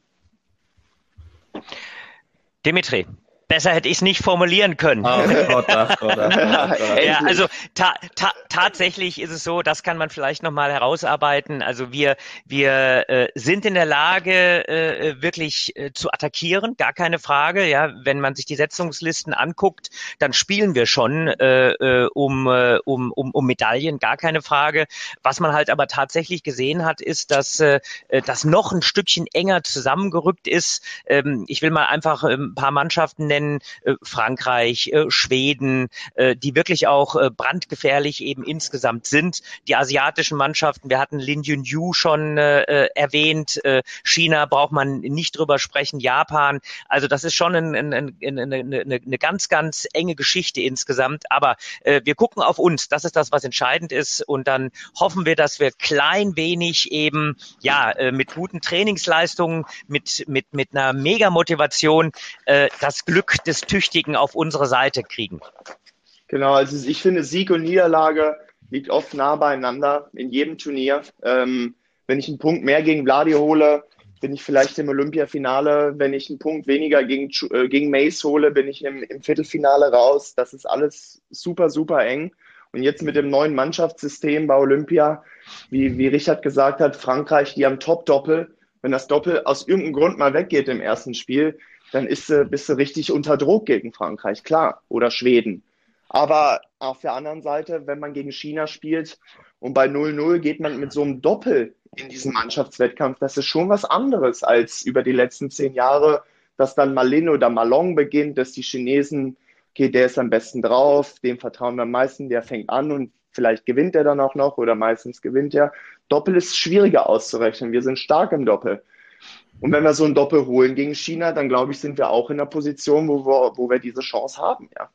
Dimitri, besser hätte ich es nicht formulieren können. Oh Gott, ach Gott, ach Gott, ach Gott. Ja, also ta ta tatsächlich ist es so, das kann man vielleicht nochmal herausarbeiten. Also wir wir äh, sind in der Lage, äh, wirklich äh, zu attackieren, gar keine Frage. Ja, wenn man sich die Setzungslisten anguckt, dann spielen wir schon äh, äh, um, äh, um um um Medaillen, gar keine Frage. Was man halt aber tatsächlich gesehen hat, ist, dass äh, das noch ein Stückchen enger zusammengerückt ist. Ähm, ich will mal einfach ein paar Mannschaften nennen, äh, Frankreich, äh, Schweden, äh, die wirklich auch äh, brandgefährlich eben insgesamt sind. Die asiatischen Mannschaften, wir hatten Lin Yunyu schon äh, erwähnt, äh, China braucht man nicht drüber sprechen, Japan. Also das ist schon ein, ein, ein, eine, eine, eine ganz, ganz enge Geschichte insgesamt. Aber äh, wir gucken auf uns, das ist das, was entscheidend ist. Und dann hoffen wir, dass wir klein wenig eben ja äh, mit guten Trainingsleistungen, mit mit mit einer Mega-Motivation äh, das Glück des Tüchtigen auf unsere Seite kriegen. Genau, also ich finde, Sieg und Niederlage liegt oft nah beieinander in jedem Turnier. Ähm, wenn ich einen Punkt mehr gegen Vladi hole, bin ich vielleicht im Olympiafinale. Wenn ich einen Punkt weniger gegen, äh, gegen Mace hole, bin ich im, im Viertelfinale raus. Das ist alles super, super eng. Und jetzt mit dem neuen Mannschaftssystem bei Olympia, wie, wie Richard gesagt hat, Frankreich, die haben Top-Doppel. Wenn das Doppel aus irgendeinem Grund mal weggeht im ersten Spiel, dann ist, bist du richtig unter Druck gegen Frankreich, klar, oder Schweden. Aber auf der anderen Seite, wenn man gegen China spielt und bei null null geht man mit so einem Doppel in diesen Mannschaftswettkampf, das ist schon was anderes als über die letzten zehn Jahre, dass dann Malin oder Malong beginnt, dass die Chinesen, okay, der ist am besten drauf, dem vertrauen wir am meisten, der fängt an und vielleicht gewinnt er dann auch noch oder meistens gewinnt er. Doppel ist schwieriger auszurechnen, wir sind stark im Doppel. Und wenn wir so ein Doppel holen gegen China, dann glaube ich, sind wir auch in der Position, wo wir, wo wir diese Chance haben, ja.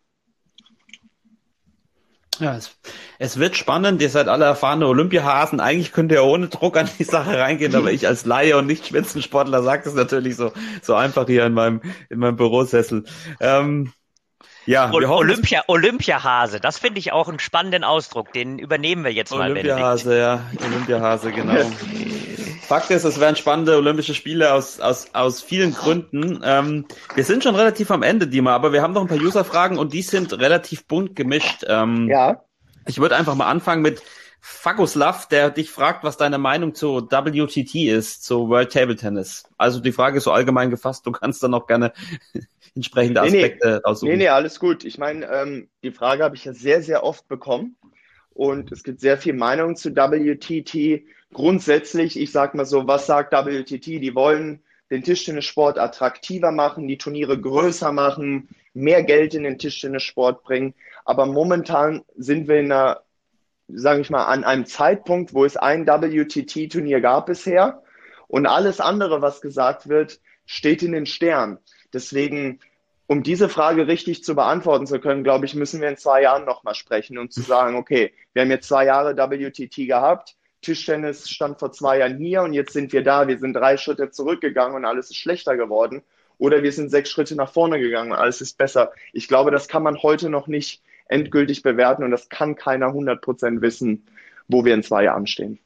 Ja, es, es wird spannend. Ihr seid alle erfahrene Olympiahasen. Eigentlich könnt ihr ohne Druck an die Sache reingehen, aber ich als Laie und nicht Spitzensportler sage es natürlich so, so einfach hier in meinem, in meinem Bürosessel. Ähm, ja, wir hoffen, Olympia, Olympiahase, das finde ich auch einen spannenden Ausdruck. Den übernehmen wir jetzt mal. Olympiahase, ja, Olympiahase, genau. Fakt ist, es werden spannende Olympische Spiele aus aus aus vielen Gründen. Ähm, wir sind schon relativ am Ende, Dima, aber wir haben noch ein paar User-Fragen und die sind relativ bunt gemischt. Ähm, ja. Ich würde einfach mal anfangen mit Faguslav, der dich fragt, was deine Meinung zu W T T ist, zu World Table Tennis. Also die Frage ist so allgemein gefasst, du kannst dann auch gerne entsprechende Aspekte nee, nee. aussuchen. Nee, nee, alles gut. Ich meine, ähm, die Frage habe ich ja sehr, sehr oft bekommen und es gibt sehr viel Meinung zu W T T. Grundsätzlich, ich sag mal so, was sagt W T T? Die wollen den Tischtennissport attraktiver machen, die Turniere größer machen, mehr Geld in den Tischtennissport bringen. Aber momentan sind wir in einer, sage ich mal, an einem Zeitpunkt, wo es ein W T T-Turnier gab bisher und alles andere, was gesagt wird, steht in den Sternen. Deswegen, um diese Frage richtig zu beantworten zu können, glaube ich, müssen wir in zwei Jahren nochmal sprechen und zu sagen, okay, wir haben jetzt zwei Jahre W T T gehabt, Tischtennis stand vor zwei Jahren hier und jetzt sind wir da, wir sind drei Schritte zurückgegangen und alles ist schlechter geworden. Oder wir sind sechs Schritte nach vorne gegangen und alles ist besser. Ich glaube, das kann man heute noch nicht endgültig bewerten und das kann keiner hundert Prozent wissen, wo wir in zwei Jahren stehen.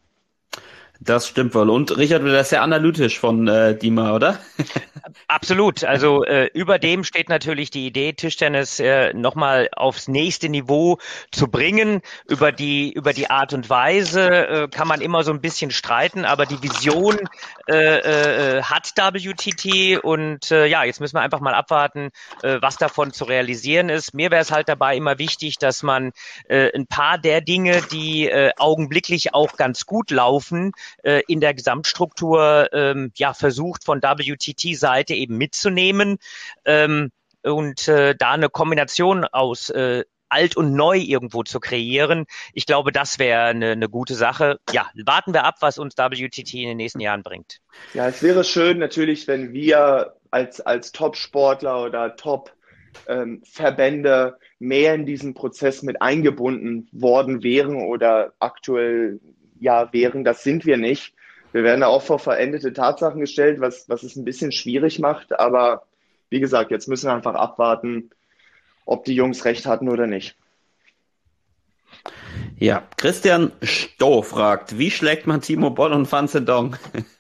Das stimmt wohl. Und Richard, du bist sehr analytisch von äh, Dima, oder? Absolut. Also äh, über dem steht natürlich die Idee, Tischtennis äh, nochmal aufs nächste Niveau zu bringen. Über die über die Art und Weise äh, kann man immer so ein bisschen streiten, aber die Vision äh, äh, hat W T T und äh, ja, jetzt müssen wir einfach mal abwarten, äh, was davon zu realisieren ist. Mir wäre es halt dabei immer wichtig, dass man äh, ein paar der Dinge, die äh, augenblicklich auch ganz gut laufen, äh, in der Gesamtstruktur ähm, ja versucht von W T T-Seite eben mitzunehmen ähm, und äh, da eine Kombination aus äh, alt und neu irgendwo zu kreieren. Ich glaube, das wäre eine, eine gute Sache. Ja, warten wir ab, was uns W T T in den nächsten Jahren bringt. Ja, es wäre schön natürlich, wenn wir als, als Top-Sportler oder Top-Verbände ähm, mehr in diesen Prozess mit eingebunden worden wären oder aktuell ja wären. Das sind wir nicht. Wir werden auch vor verendete Tatsachen gestellt, was, was es ein bisschen schwierig macht. Aber wie gesagt, jetzt müssen wir einfach abwarten, ob die Jungs recht hatten oder nicht. Ja, Christian Stoh fragt, wie schlägt man Timo Boll und Fan Zhendong?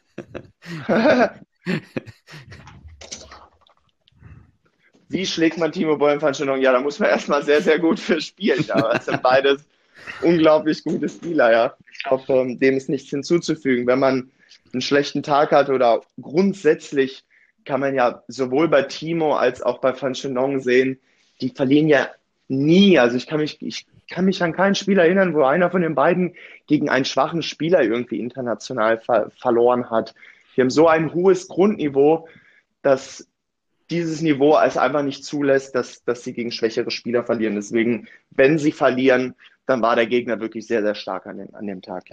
Wie schlägt man Timo Boll und Fan Zhendong? Ja, da muss man erstmal sehr, sehr gut für spielen. Aber es sind beides unglaublich gute Spieler, ja. Ich glaube, ähm, dem ist nichts hinzuzufügen. Wenn man einen schlechten Tag hat oder grundsätzlich kann man ja sowohl bei Timo als auch bei Fan Zhendong sehen, die verlieren ja nie. Also ich kann mich, ich kann mich an kein Spiel erinnern, wo einer von den beiden gegen einen schwachen Spieler irgendwie international ver- verloren hat. Die haben so ein hohes Grundniveau, dass dieses Niveau es einfach nicht zulässt, dass, dass sie gegen schwächere Spieler verlieren. Deswegen, wenn sie verlieren, dann war der Gegner wirklich sehr, sehr stark an dem, an dem Tag.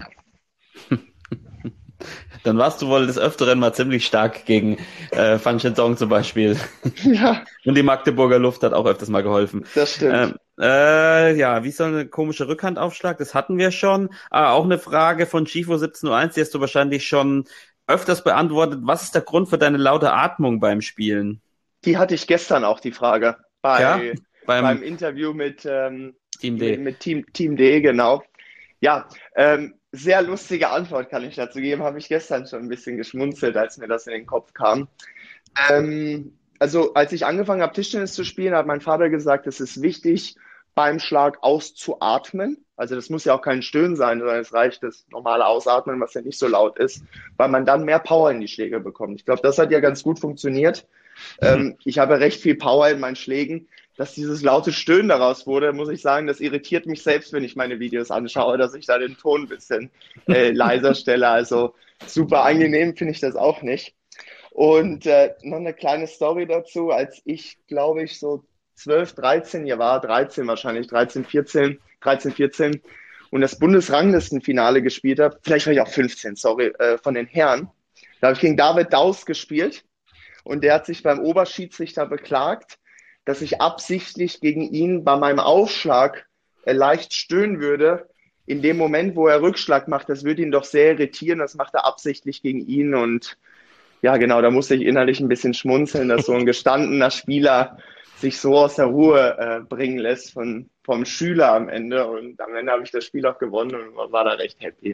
Dann warst du wohl des Öfteren mal ziemlich stark gegen äh, Fan Zhendong zum Beispiel. Ja. Und die Magdeburger Luft hat auch öfters mal geholfen. Das stimmt. Ähm, äh, ja, wie soll eine komische Rückhandaufschlag? Das hatten wir schon. Ah, auch eine Frage von Chifo siebzehn null eins, die hast du wahrscheinlich schon öfters beantwortet. Was ist der Grund für deine laute Atmung beim Spielen? Die hatte ich gestern auch, die Frage. Bei, Ja, beim, beim Interview mit, ähm, Team D. mit, mit Team, Team D, genau. Ja, ähm, sehr lustige Antwort kann ich dazu geben. Habe ich gestern schon ein bisschen geschmunzelt, als mir das in den Kopf kam. Ähm, also als ich angefangen habe, Tischtennis zu spielen, hat mein Vater gesagt, es ist wichtig, beim Schlag auszuatmen. Also das muss ja auch kein Stöhnen sein, sondern es reicht das normale Ausatmen, was ja nicht so laut ist, weil man dann mehr Power in die Schläge bekommt. Ich glaube, das hat ja ganz gut funktioniert. Ähm, ich habe recht viel Power in meinen Schlägen. Dass dieses laute Stöhnen daraus wurde, muss ich sagen, das irritiert mich selbst, wenn ich meine Videos anschaue, dass ich da den Ton ein bisschen äh, leiser stelle. Also super angenehm finde ich das auch nicht. Und äh, noch eine kleine Story dazu, als ich, glaube ich, so zwölf, dreizehn Jahre war, dreizehn wahrscheinlich, dreizehn, vierzehn, dreizehn, vierzehn und das Bundesranglistenfinale gespielt habe, vielleicht war ich auch fünfzehn, sorry, äh, von den Herren. Da habe ich gegen David Daus gespielt und der hat sich beim Oberschiedsrichter beklagt, dass ich absichtlich gegen ihn bei meinem Aufschlag äh, leicht stöhnen würde. In dem Moment, wo er Rückschlag macht, das würde ihn doch sehr irritieren. Das macht er absichtlich gegen ihn. Und ja, genau, da musste ich innerlich ein bisschen schmunzeln, dass so ein gestandener Spieler sich so aus der Ruhe äh, bringen lässt von, vom Schüler am Ende. Und am Ende habe ich das Spiel auch gewonnen und war da recht happy.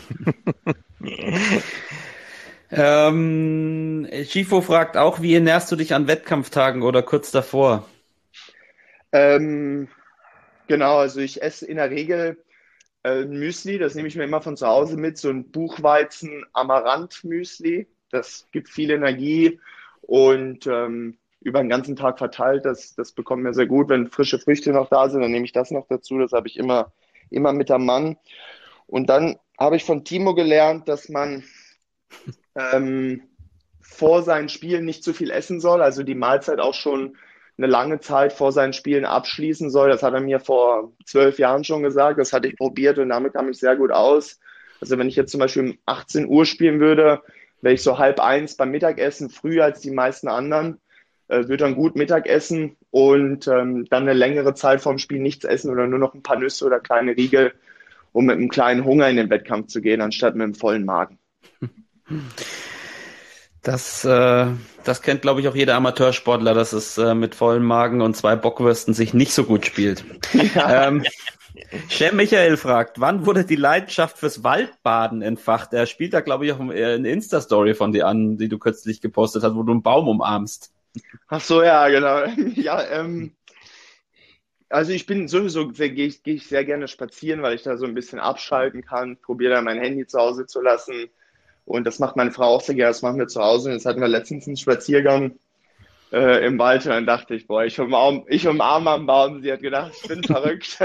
Ähm, Schifo fragt auch, wie ernährst du dich an Wettkampftagen oder kurz davor? Ähm, genau, also ich esse in der Regel äh, Müsli, das nehme ich mir immer von zu Hause mit, so ein Buchweizen-Amaranth-Müsli. Das gibt viel Energie und ähm, über den ganzen Tag verteilt, das, das bekommt mir sehr gut. Wenn frische Früchte noch da sind, dann nehme ich das noch dazu, das habe ich immer, immer mit am Mann. Und dann habe ich von Timo gelernt, dass man ähm, vor seinen Spielen nicht zu viel essen soll, also die Mahlzeit auch schon eine lange Zeit vor seinen Spielen abschließen soll. Das hat er mir vor zwölf Jahren schon gesagt, das hatte ich probiert und damit kam ich sehr gut aus. Also wenn ich jetzt zum Beispiel um achtzehn Uhr spielen würde, wäre ich so halb eins beim Mittagessen, früher als die meisten anderen, äh, würde dann gut Mittagessen und ähm, dann eine längere Zeit vorm Spiel nichts essen oder nur noch ein paar Nüsse oder kleine Riegel, um mit einem kleinen Hunger in den Wettkampf zu gehen, anstatt mit einem vollen Magen. Das, äh, das kennt, glaube ich, auch jeder Amateursportler, dass es äh, mit vollem Magen und zwei Bockwürsten sich nicht so gut spielt. Ja. Ähm, Chef Michael fragt, wann wurde die Leidenschaft fürs Waldbaden entfacht? Er spielt da, glaube ich, auch eine Insta-Story von dir an, die du kürzlich gepostet hast, wo du einen Baum umarmst. Ach so, ja, genau. Ja, ähm, also ich bin sowieso, gehe ich, geh ich sehr gerne spazieren, weil ich da so ein bisschen abschalten kann, probiere dann mein Handy zu Hause zu lassen. Und das macht meine Frau auch sehr gerne, das machen wir zu Hause. Und jetzt hatten wir letztens einen Spaziergang äh, im Wald und dann dachte ich, boah, ich umarme, ich umarme am Baum. Sie hat gedacht, ich bin verrückt.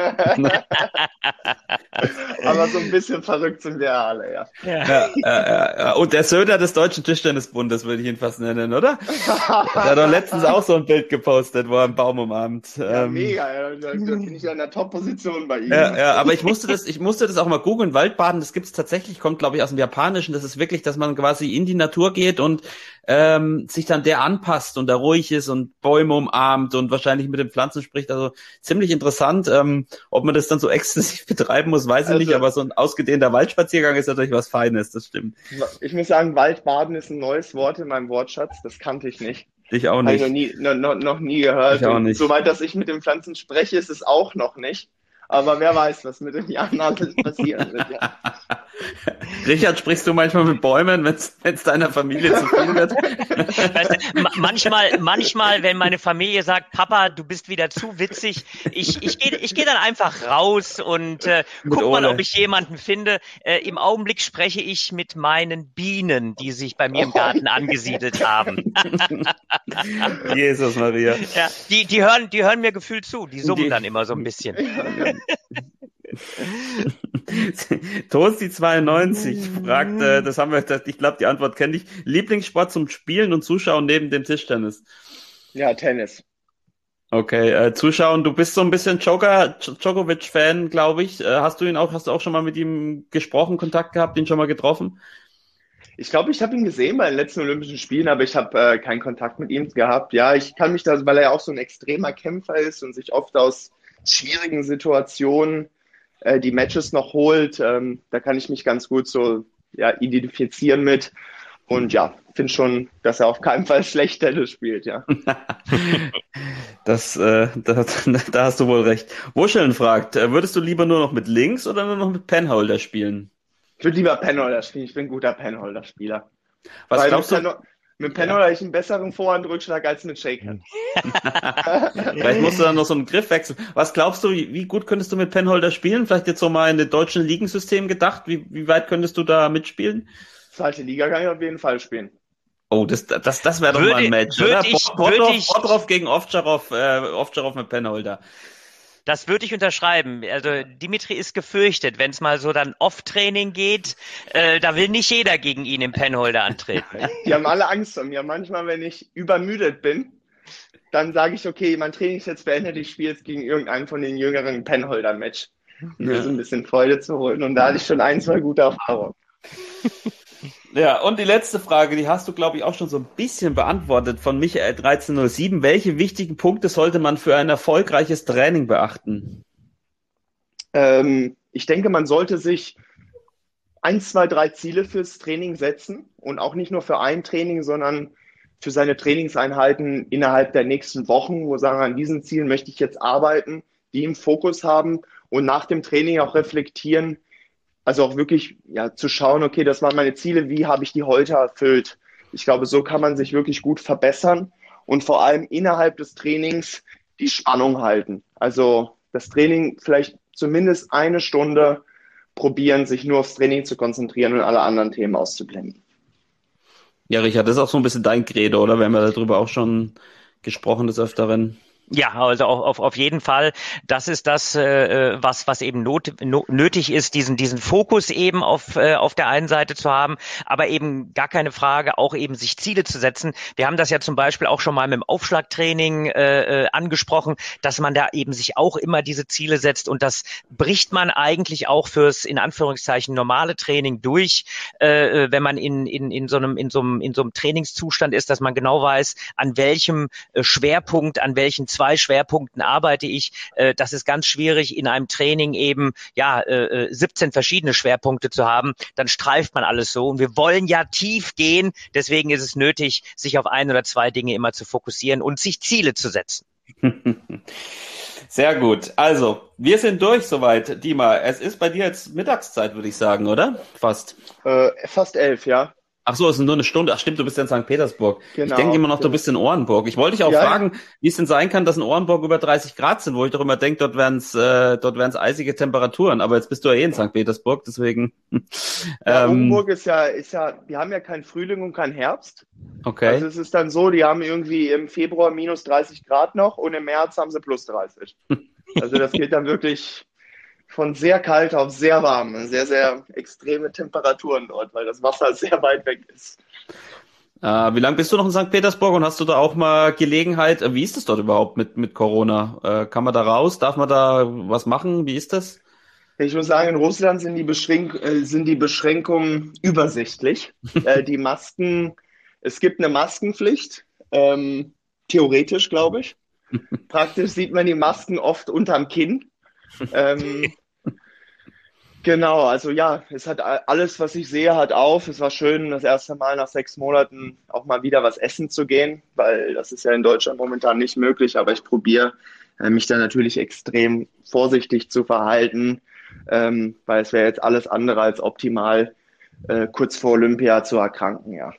Aber so ein bisschen verrückt sind wir alle, ja. Ja, ja, ja. Und der Söder des Deutschen Tischtennisbundes würde ich ihn fast nennen, oder? Der hat doch letztens auch so ein Bild gepostet, wo er einen Baum umarmt. Ja, ähm, mega, ja. Da bin ich ja in der Top-Position bei ihm. Ja, ja, aber ich musste das, ich musste das auch mal googeln. Waldbaden, das gibt's tatsächlich, kommt, glaube ich, aus dem Japanischen. Das ist wirklich, dass man quasi in die Natur geht und ähm, sich dann der anpasst und da ruhig ist und Bäume umarmt und wahrscheinlich mit den Pflanzen spricht. Also ziemlich interessant. Ähm, ob man das dann so exzessiv betreiben muss, weiß ich Also, nicht, aber so ein ausgedehnter Waldspaziergang ist natürlich was Feines, das stimmt. Ich muss sagen, Waldbaden ist ein neues Wort in meinem Wortschatz. Das kannte ich nicht. Ich auch Habe ich nicht. noch nie, noch, noch, noch nie gehört. Ich auch Und nicht. soweit, dass ich mit den Pflanzen spreche, ist es auch noch nicht. Aber wer weiß, was mit den Jahren alles passieren wird. Ja. Richard, sprichst du manchmal mit Bäumen, wenn es deiner Familie zu viel wird? Weißt du, ma- manchmal, manchmal, wenn meine Familie sagt, Papa, du bist wieder zu witzig, ich, ich gehe ich geh dann einfach raus und äh, Mit guck mal, Ole. ob ich jemanden finde. Äh, Im Augenblick spreche ich mit meinen Bienen, die sich bei mir im Garten angesiedelt haben. Jesus Maria. Ja, die, die hören, die hören mir gefühlt zu, die summen Die- dann immer so ein bisschen. Tosti zweiundneunzig fragt, äh, das haben wir, das, ich glaube, die Antwort kenne ich. Lieblingssport zum Spielen und Zuschauen neben dem Tischtennis? Ja, Tennis. Okay, äh, Zuschauen, du bist so ein bisschen Joker, Djokovic-Fan, glaube ich. Äh, hast du ihn auch, hast du auch schon mal mit ihm gesprochen, Kontakt gehabt, ihn schon mal getroffen? Ich glaube, ich habe ihn gesehen bei den letzten Olympischen Spielen, aber ich habe äh, keinen Kontakt mit ihm gehabt. Ja, ich kann mich da, weil er ja auch so ein extremer Kämpfer ist und sich oft aus schwierigen Situationen äh, die Matches noch holt, ähm, da kann ich mich ganz gut so ja, identifizieren mit. Und ja, finde schon, dass er auf keinen Fall schlecht Tennis spielt, ja. Das, äh, da, da hast du wohl recht. Wuscheln fragt, äh, würdest du lieber nur noch mit Links oder nur noch mit Penholder spielen? Ich würde lieber Penholder spielen, ich bin ein guter Penholder-Spieler. Was Weil glaubst mit du? Pen- Mit Penholder habe ich einen besseren Vorhandrückschlag als mit Shakehand. Vielleicht musst du dann noch so einen Griff wechseln. Was glaubst du, wie, wie gut könntest du mit Penholder spielen? Vielleicht jetzt so mal in den deutschen Ligensystem gedacht. Wie, wie weit könntest du da mitspielen? Zweite Liga kann ich auf jeden Fall spielen. Oh, das, das, das wäre doch Würde- mal ein Match, würde oder? ich- Bodrov, würde ich- Bodrov gegen Ovtcharov, äh, Ovtcharov mit Penholder. Das würde ich unterschreiben. Also Dimitri ist gefürchtet, wenn es mal so dann Off-Training geht, äh, da will nicht jeder gegen ihn im Penholder antreten. Die haben alle Angst vor mir. Manchmal, wenn ich übermüdet bin, dann sage ich, okay, mein Training ist jetzt beendet, ich spiele jetzt gegen irgendeinen von den jüngeren Penholder-Match. Um mir so ein bisschen Freude zu holen. Und da hatte ich schon ein, zwei gute Erfahrungen. Ja, und die letzte Frage, die hast du, glaube ich, auch schon so ein bisschen beantwortet von Michael dreizehn null sieben. Welche wichtigen Punkte sollte man für ein erfolgreiches Training beachten? Ähm, ich denke, man sollte sich ein, zwei, drei Ziele fürs Training setzen und auch nicht nur für ein Training, sondern für seine Trainingseinheiten innerhalb der nächsten Wochen, wo sagen, an diesen Zielen möchte ich jetzt arbeiten, die im Fokus haben und nach dem Training auch reflektieren, also auch wirklich ja, zu schauen, okay, das waren meine Ziele, wie habe ich die heute erfüllt? Ich glaube, so kann man sich wirklich gut verbessern und vor allem innerhalb des Trainings die Spannung halten. Also das Training vielleicht zumindest eine Stunde probieren, sich nur aufs Training zu konzentrieren und alle anderen Themen auszublenden. Ja, Richard, das ist auch so ein bisschen dein Credo, oder? Wir haben ja darüber auch schon gesprochen des Öfteren. Ja, also auf, auf, auf jeden Fall. Das ist das, äh, was, was eben not, no, nötig ist, diesen, diesen Fokus eben auf, äh, auf der einen Seite zu haben, aber eben gar keine Frage, auch eben sich Ziele zu setzen. Wir haben das ja zum Beispiel auch schon mal mit dem Aufschlagtraining äh, äh, angesprochen, dass man da eben sich auch immer diese Ziele setzt und das bricht man eigentlich auch fürs, in Anführungszeichen, normale Training durch, äh, wenn man in, in, in so einem, in so einem, in so einem Trainingszustand ist, dass man genau weiß, an welchem äh, Schwerpunkt, an welchen zwei Schwerpunkten arbeite ich. Äh, das ist ganz schwierig, in einem Training eben ja äh, siebzehn verschiedene Schwerpunkte zu haben. Dann streift man alles so. Und wir wollen ja tief gehen. Deswegen ist es nötig, sich auf ein oder zwei Dinge immer zu fokussieren und sich Ziele zu setzen. Sehr gut. Also, wir sind durch soweit. Dima, es ist bei dir jetzt Mittagszeit, würde ich sagen, oder? Fast. Äh, fast elf, ja. Ach so, es ist nur eine Stunde. Ach stimmt, du bist ja in Sankt Petersburg. Genau. Ich denke immer noch, du bist in Orenburg. Ich wollte dich auch Ja. fragen, wie es denn sein kann, dass in Orenburg über dreißig Grad sind, wo ich doch immer denke, dort wären es äh, dort wären's eisige Temperaturen. Aber jetzt bist du ja eh in Sankt Petersburg, deswegen. Ja, ähm, Orenburg ist ja, ist ja, die haben ja keinen Frühling und keinen Herbst. okay. Also es ist dann so, die haben irgendwie im Februar minus dreißig Grad noch und im März haben sie plus dreißig. Also das geht dann wirklich von sehr kalt auf sehr warm. Sehr, sehr extreme Temperaturen dort, weil das Wasser sehr weit weg ist. Äh, wie lange bist du noch in Sankt Petersburg und hast du da auch mal Gelegenheit? Äh, wie ist es dort überhaupt mit mit Corona? Äh, kann man da raus? Darf man da was machen? Wie ist das? Ich muss sagen, in Russland sind die, Beschränk äh, sind die Beschränkungen übersichtlich. äh, die Masken, es gibt eine Maskenpflicht, ähm, theoretisch, glaube ich. Praktisch sieht man die Masken oft unterm Kinn. Ähm, genau, also ja, es hat a- alles, was ich sehe, hat auf. Es war schön, das erste Mal nach sechs Monaten auch mal wieder was essen zu gehen, weil das ist ja in Deutschland momentan nicht möglich, aber ich probiere äh, mich da natürlich extrem vorsichtig zu verhalten, ähm, weil es wäre jetzt alles andere als optimal, äh, kurz vor Olympia zu erkranken, ja.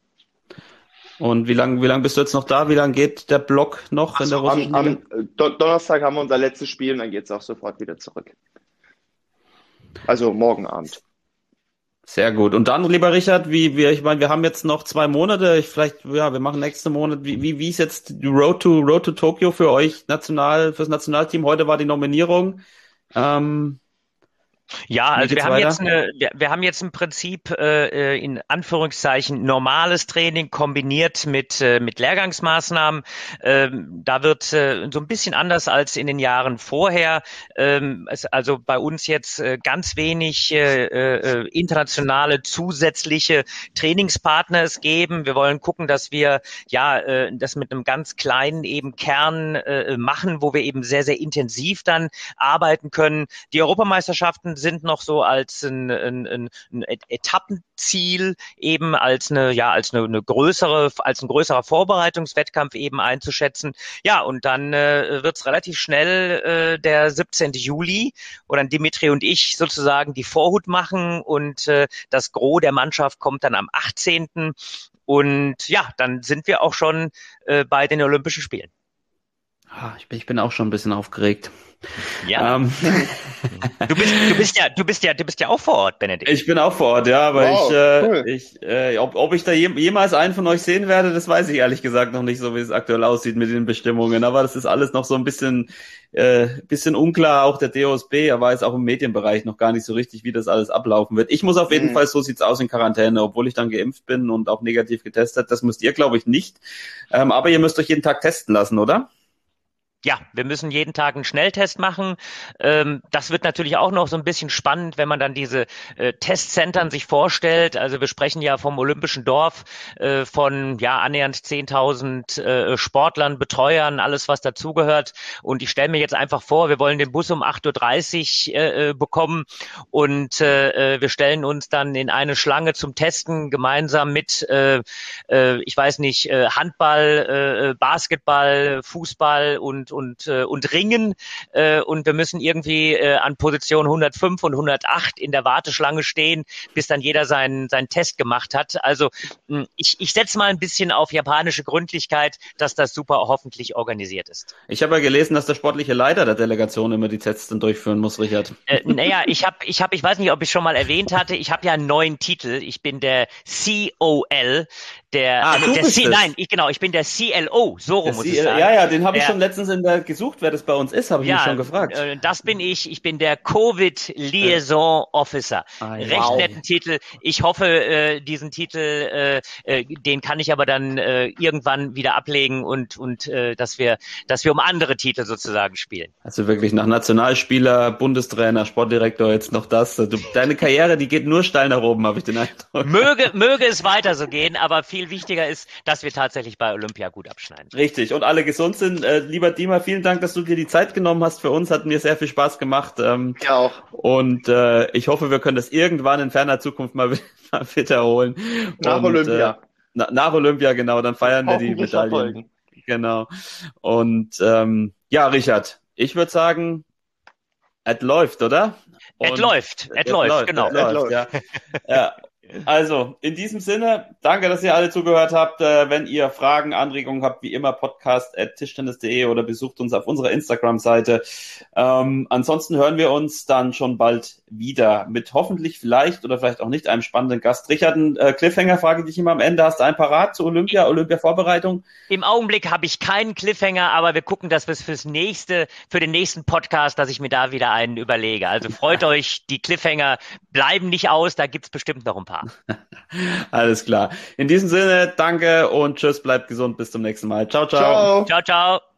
Und wie lange wie lang bist du jetzt noch da? Wie lange geht der Block noch in der russischen Am, Liga? am Do- Donnerstag haben wir unser letztes Spiel und dann geht es auch sofort wieder zurück. Also morgen Abend. Sehr gut. Und dann, lieber Richard, wie wir, ich meine, wir haben jetzt noch zwei Monate. Ich vielleicht, ja, wir machen nächsten Monat. Wie wie wie ist jetzt die Road to Road to Tokyo für euch national fürs Nationalteam? Heute war die Nominierung. Ähm, Ja, Wie also wir geht's haben weiter? jetzt eine, wir, wir haben jetzt im Prinzip äh, in Anführungszeichen normales Training kombiniert mit äh, mit Lehrgangsmaßnahmen. Ähm, da wird äh, so ein bisschen anders als in den Jahren vorher. Ähm, es, also bei uns jetzt äh, ganz wenig äh, äh, internationale zusätzliche Trainingspartner es geben. Wir wollen gucken, dass wir ja äh, das mit einem ganz kleinen eben Kern äh, machen, wo wir eben sehr sehr intensiv dann arbeiten können. Die Europameisterschaften sind noch so als ein, ein, ein, ein Etappenziel eben als eine ja als eine, eine größere als ein größerer Vorbereitungswettkampf eben einzuschätzen. Ja, und dann äh, wird es relativ schnell äh, der siebzehnten Juli, wo dann Dimitri und ich sozusagen die Vorhut machen und äh, das Gros der Mannschaft kommt dann am achtzehnten Und ja, dann sind wir auch schon äh, bei den Olympischen Spielen. ah, ich bin, ich bin auch schon ein bisschen aufgeregt. Ja. Ähm, Du bist, du bist ja, du bist ja, du bist ja auch vor Ort, Benedikt. Ich bin auch vor Ort, ja, aber Wow, ich, äh, cool. ich, äh, ob, ob ich da jem, jemals einen von euch sehen werde, das weiß ich ehrlich gesagt noch nicht, so wie es aktuell aussieht mit den Bestimmungen. Aber das ist alles noch so ein bisschen, äh, bisschen unklar. Auch der D O S B, er weiß auch im Medienbereich noch gar nicht so richtig, wie das alles ablaufen wird. Ich muss auf jeden Mhm. Fall, so sieht's aus, in Quarantäne, obwohl ich dann geimpft bin und auch negativ getestet. Das müsst ihr, glaube ich, nicht. Ähm, aber ihr müsst euch jeden Tag testen lassen, oder? Ja, wir müssen jeden Tag einen Schnelltest machen. Ähm, das wird natürlich auch noch so ein bisschen spannend, wenn man dann diese äh, Testzentren sich vorstellt. Also wir sprechen ja vom Olympischen Dorf, äh, von ja annähernd zehntausend äh, Sportlern, Betreuern, alles was dazugehört. Und ich stelle mir jetzt einfach vor, wir wollen den Bus um acht Uhr dreißig äh, bekommen und äh, wir stellen uns dann in eine Schlange zum Testen gemeinsam mit, äh, äh, ich weiß nicht, äh, Handball, äh, Basketball, Fußball und und äh, und Ringen äh, und wir müssen irgendwie äh, an Position hundertfünf und hundertacht in der Warteschlange stehen, bis dann jeder seinen seinen Test gemacht hat. Also mh, ich ich setze mal ein bisschen auf japanische Gründlichkeit, dass das super hoffentlich organisiert ist. Ich habe ja gelesen, dass der sportliche Leiter der Delegation immer die Tests dann durchführen muss, Richard. Äh, naja, ich habe, ich habe, ich weiß nicht, ob ich schon mal erwähnt hatte, ich habe ja einen neuen Titel. Ich bin der C O L, der, Ah, äh, du der bist C, es. nein, ich genau, ich bin der C L O, so rum Das muss Sie- ich sagen. ja, ja, den habe ich Der- schon letztens in der gesucht, wer das bei uns ist, habe ich mich schon gefragt. äh, das bin ich. Ich bin der Covid Liaison Officer. Ah, ja. Recht Wow. netten Titel. Ich hoffe, äh, diesen Titel, äh, äh, den kann ich aber dann äh, irgendwann wieder ablegen und und äh, dass wir, dass wir um andere Titel sozusagen spielen. Also wirklich nach Nationalspieler, Bundestrainer, Sportdirektor jetzt noch das. Du, deine Karriere, die geht nur steil nach oben, habe ich den Eindruck. Möge, möge es weiter so gehen, aber viel wichtiger ist, dass wir tatsächlich bei Olympia gut abschneiden. Richtig, und alle gesund sind. Äh, lieber Dima, vielen Dank, dass du dir die Zeit genommen hast für uns. Hat mir sehr viel Spaß gemacht. Ähm, Ja, auch. und äh, ich hoffe, wir können das irgendwann in ferner Zukunft mal, wi- mal wiederholen. Nach und, Olympia. Äh, na, nach Olympia, genau, dann feiern wir die Hoffentlich Medaillen. verfolgen. Genau. Und ähm, ja, Richard, ich würde sagen, es läuft, oder? Es Und- läuft, es Es läuft, genau. es läuft, läuft. ja. ja. Also, in diesem Sinne, danke, dass ihr alle zugehört habt. Äh, wenn ihr Fragen, Anregungen habt, wie immer podcast at tischtennis punkt de oder besucht uns auf unserer Instagram-Seite. Ähm, ansonsten hören wir uns dann schon bald wieder mit hoffentlich vielleicht oder vielleicht auch nicht einem spannenden Gast. Richard, ein äh, Cliffhanger frage ich dich immer am Ende. Hast du einen parat zu Olympia, Olympia-Vorbereitung? Im Augenblick habe ich keinen Cliffhanger, aber wir gucken, dass wir es fürs nächste, für den nächsten Podcast, dass ich mir da wieder einen überlege. Also freut euch, die Cliffhanger bleiben nicht aus, da gibt's bestimmt noch ein paar. Alles klar. In diesem Sinne, danke und tschüss, bleibt gesund, bis zum nächsten Mal. Ciao, ciao. Ciao. Ciao, ciao.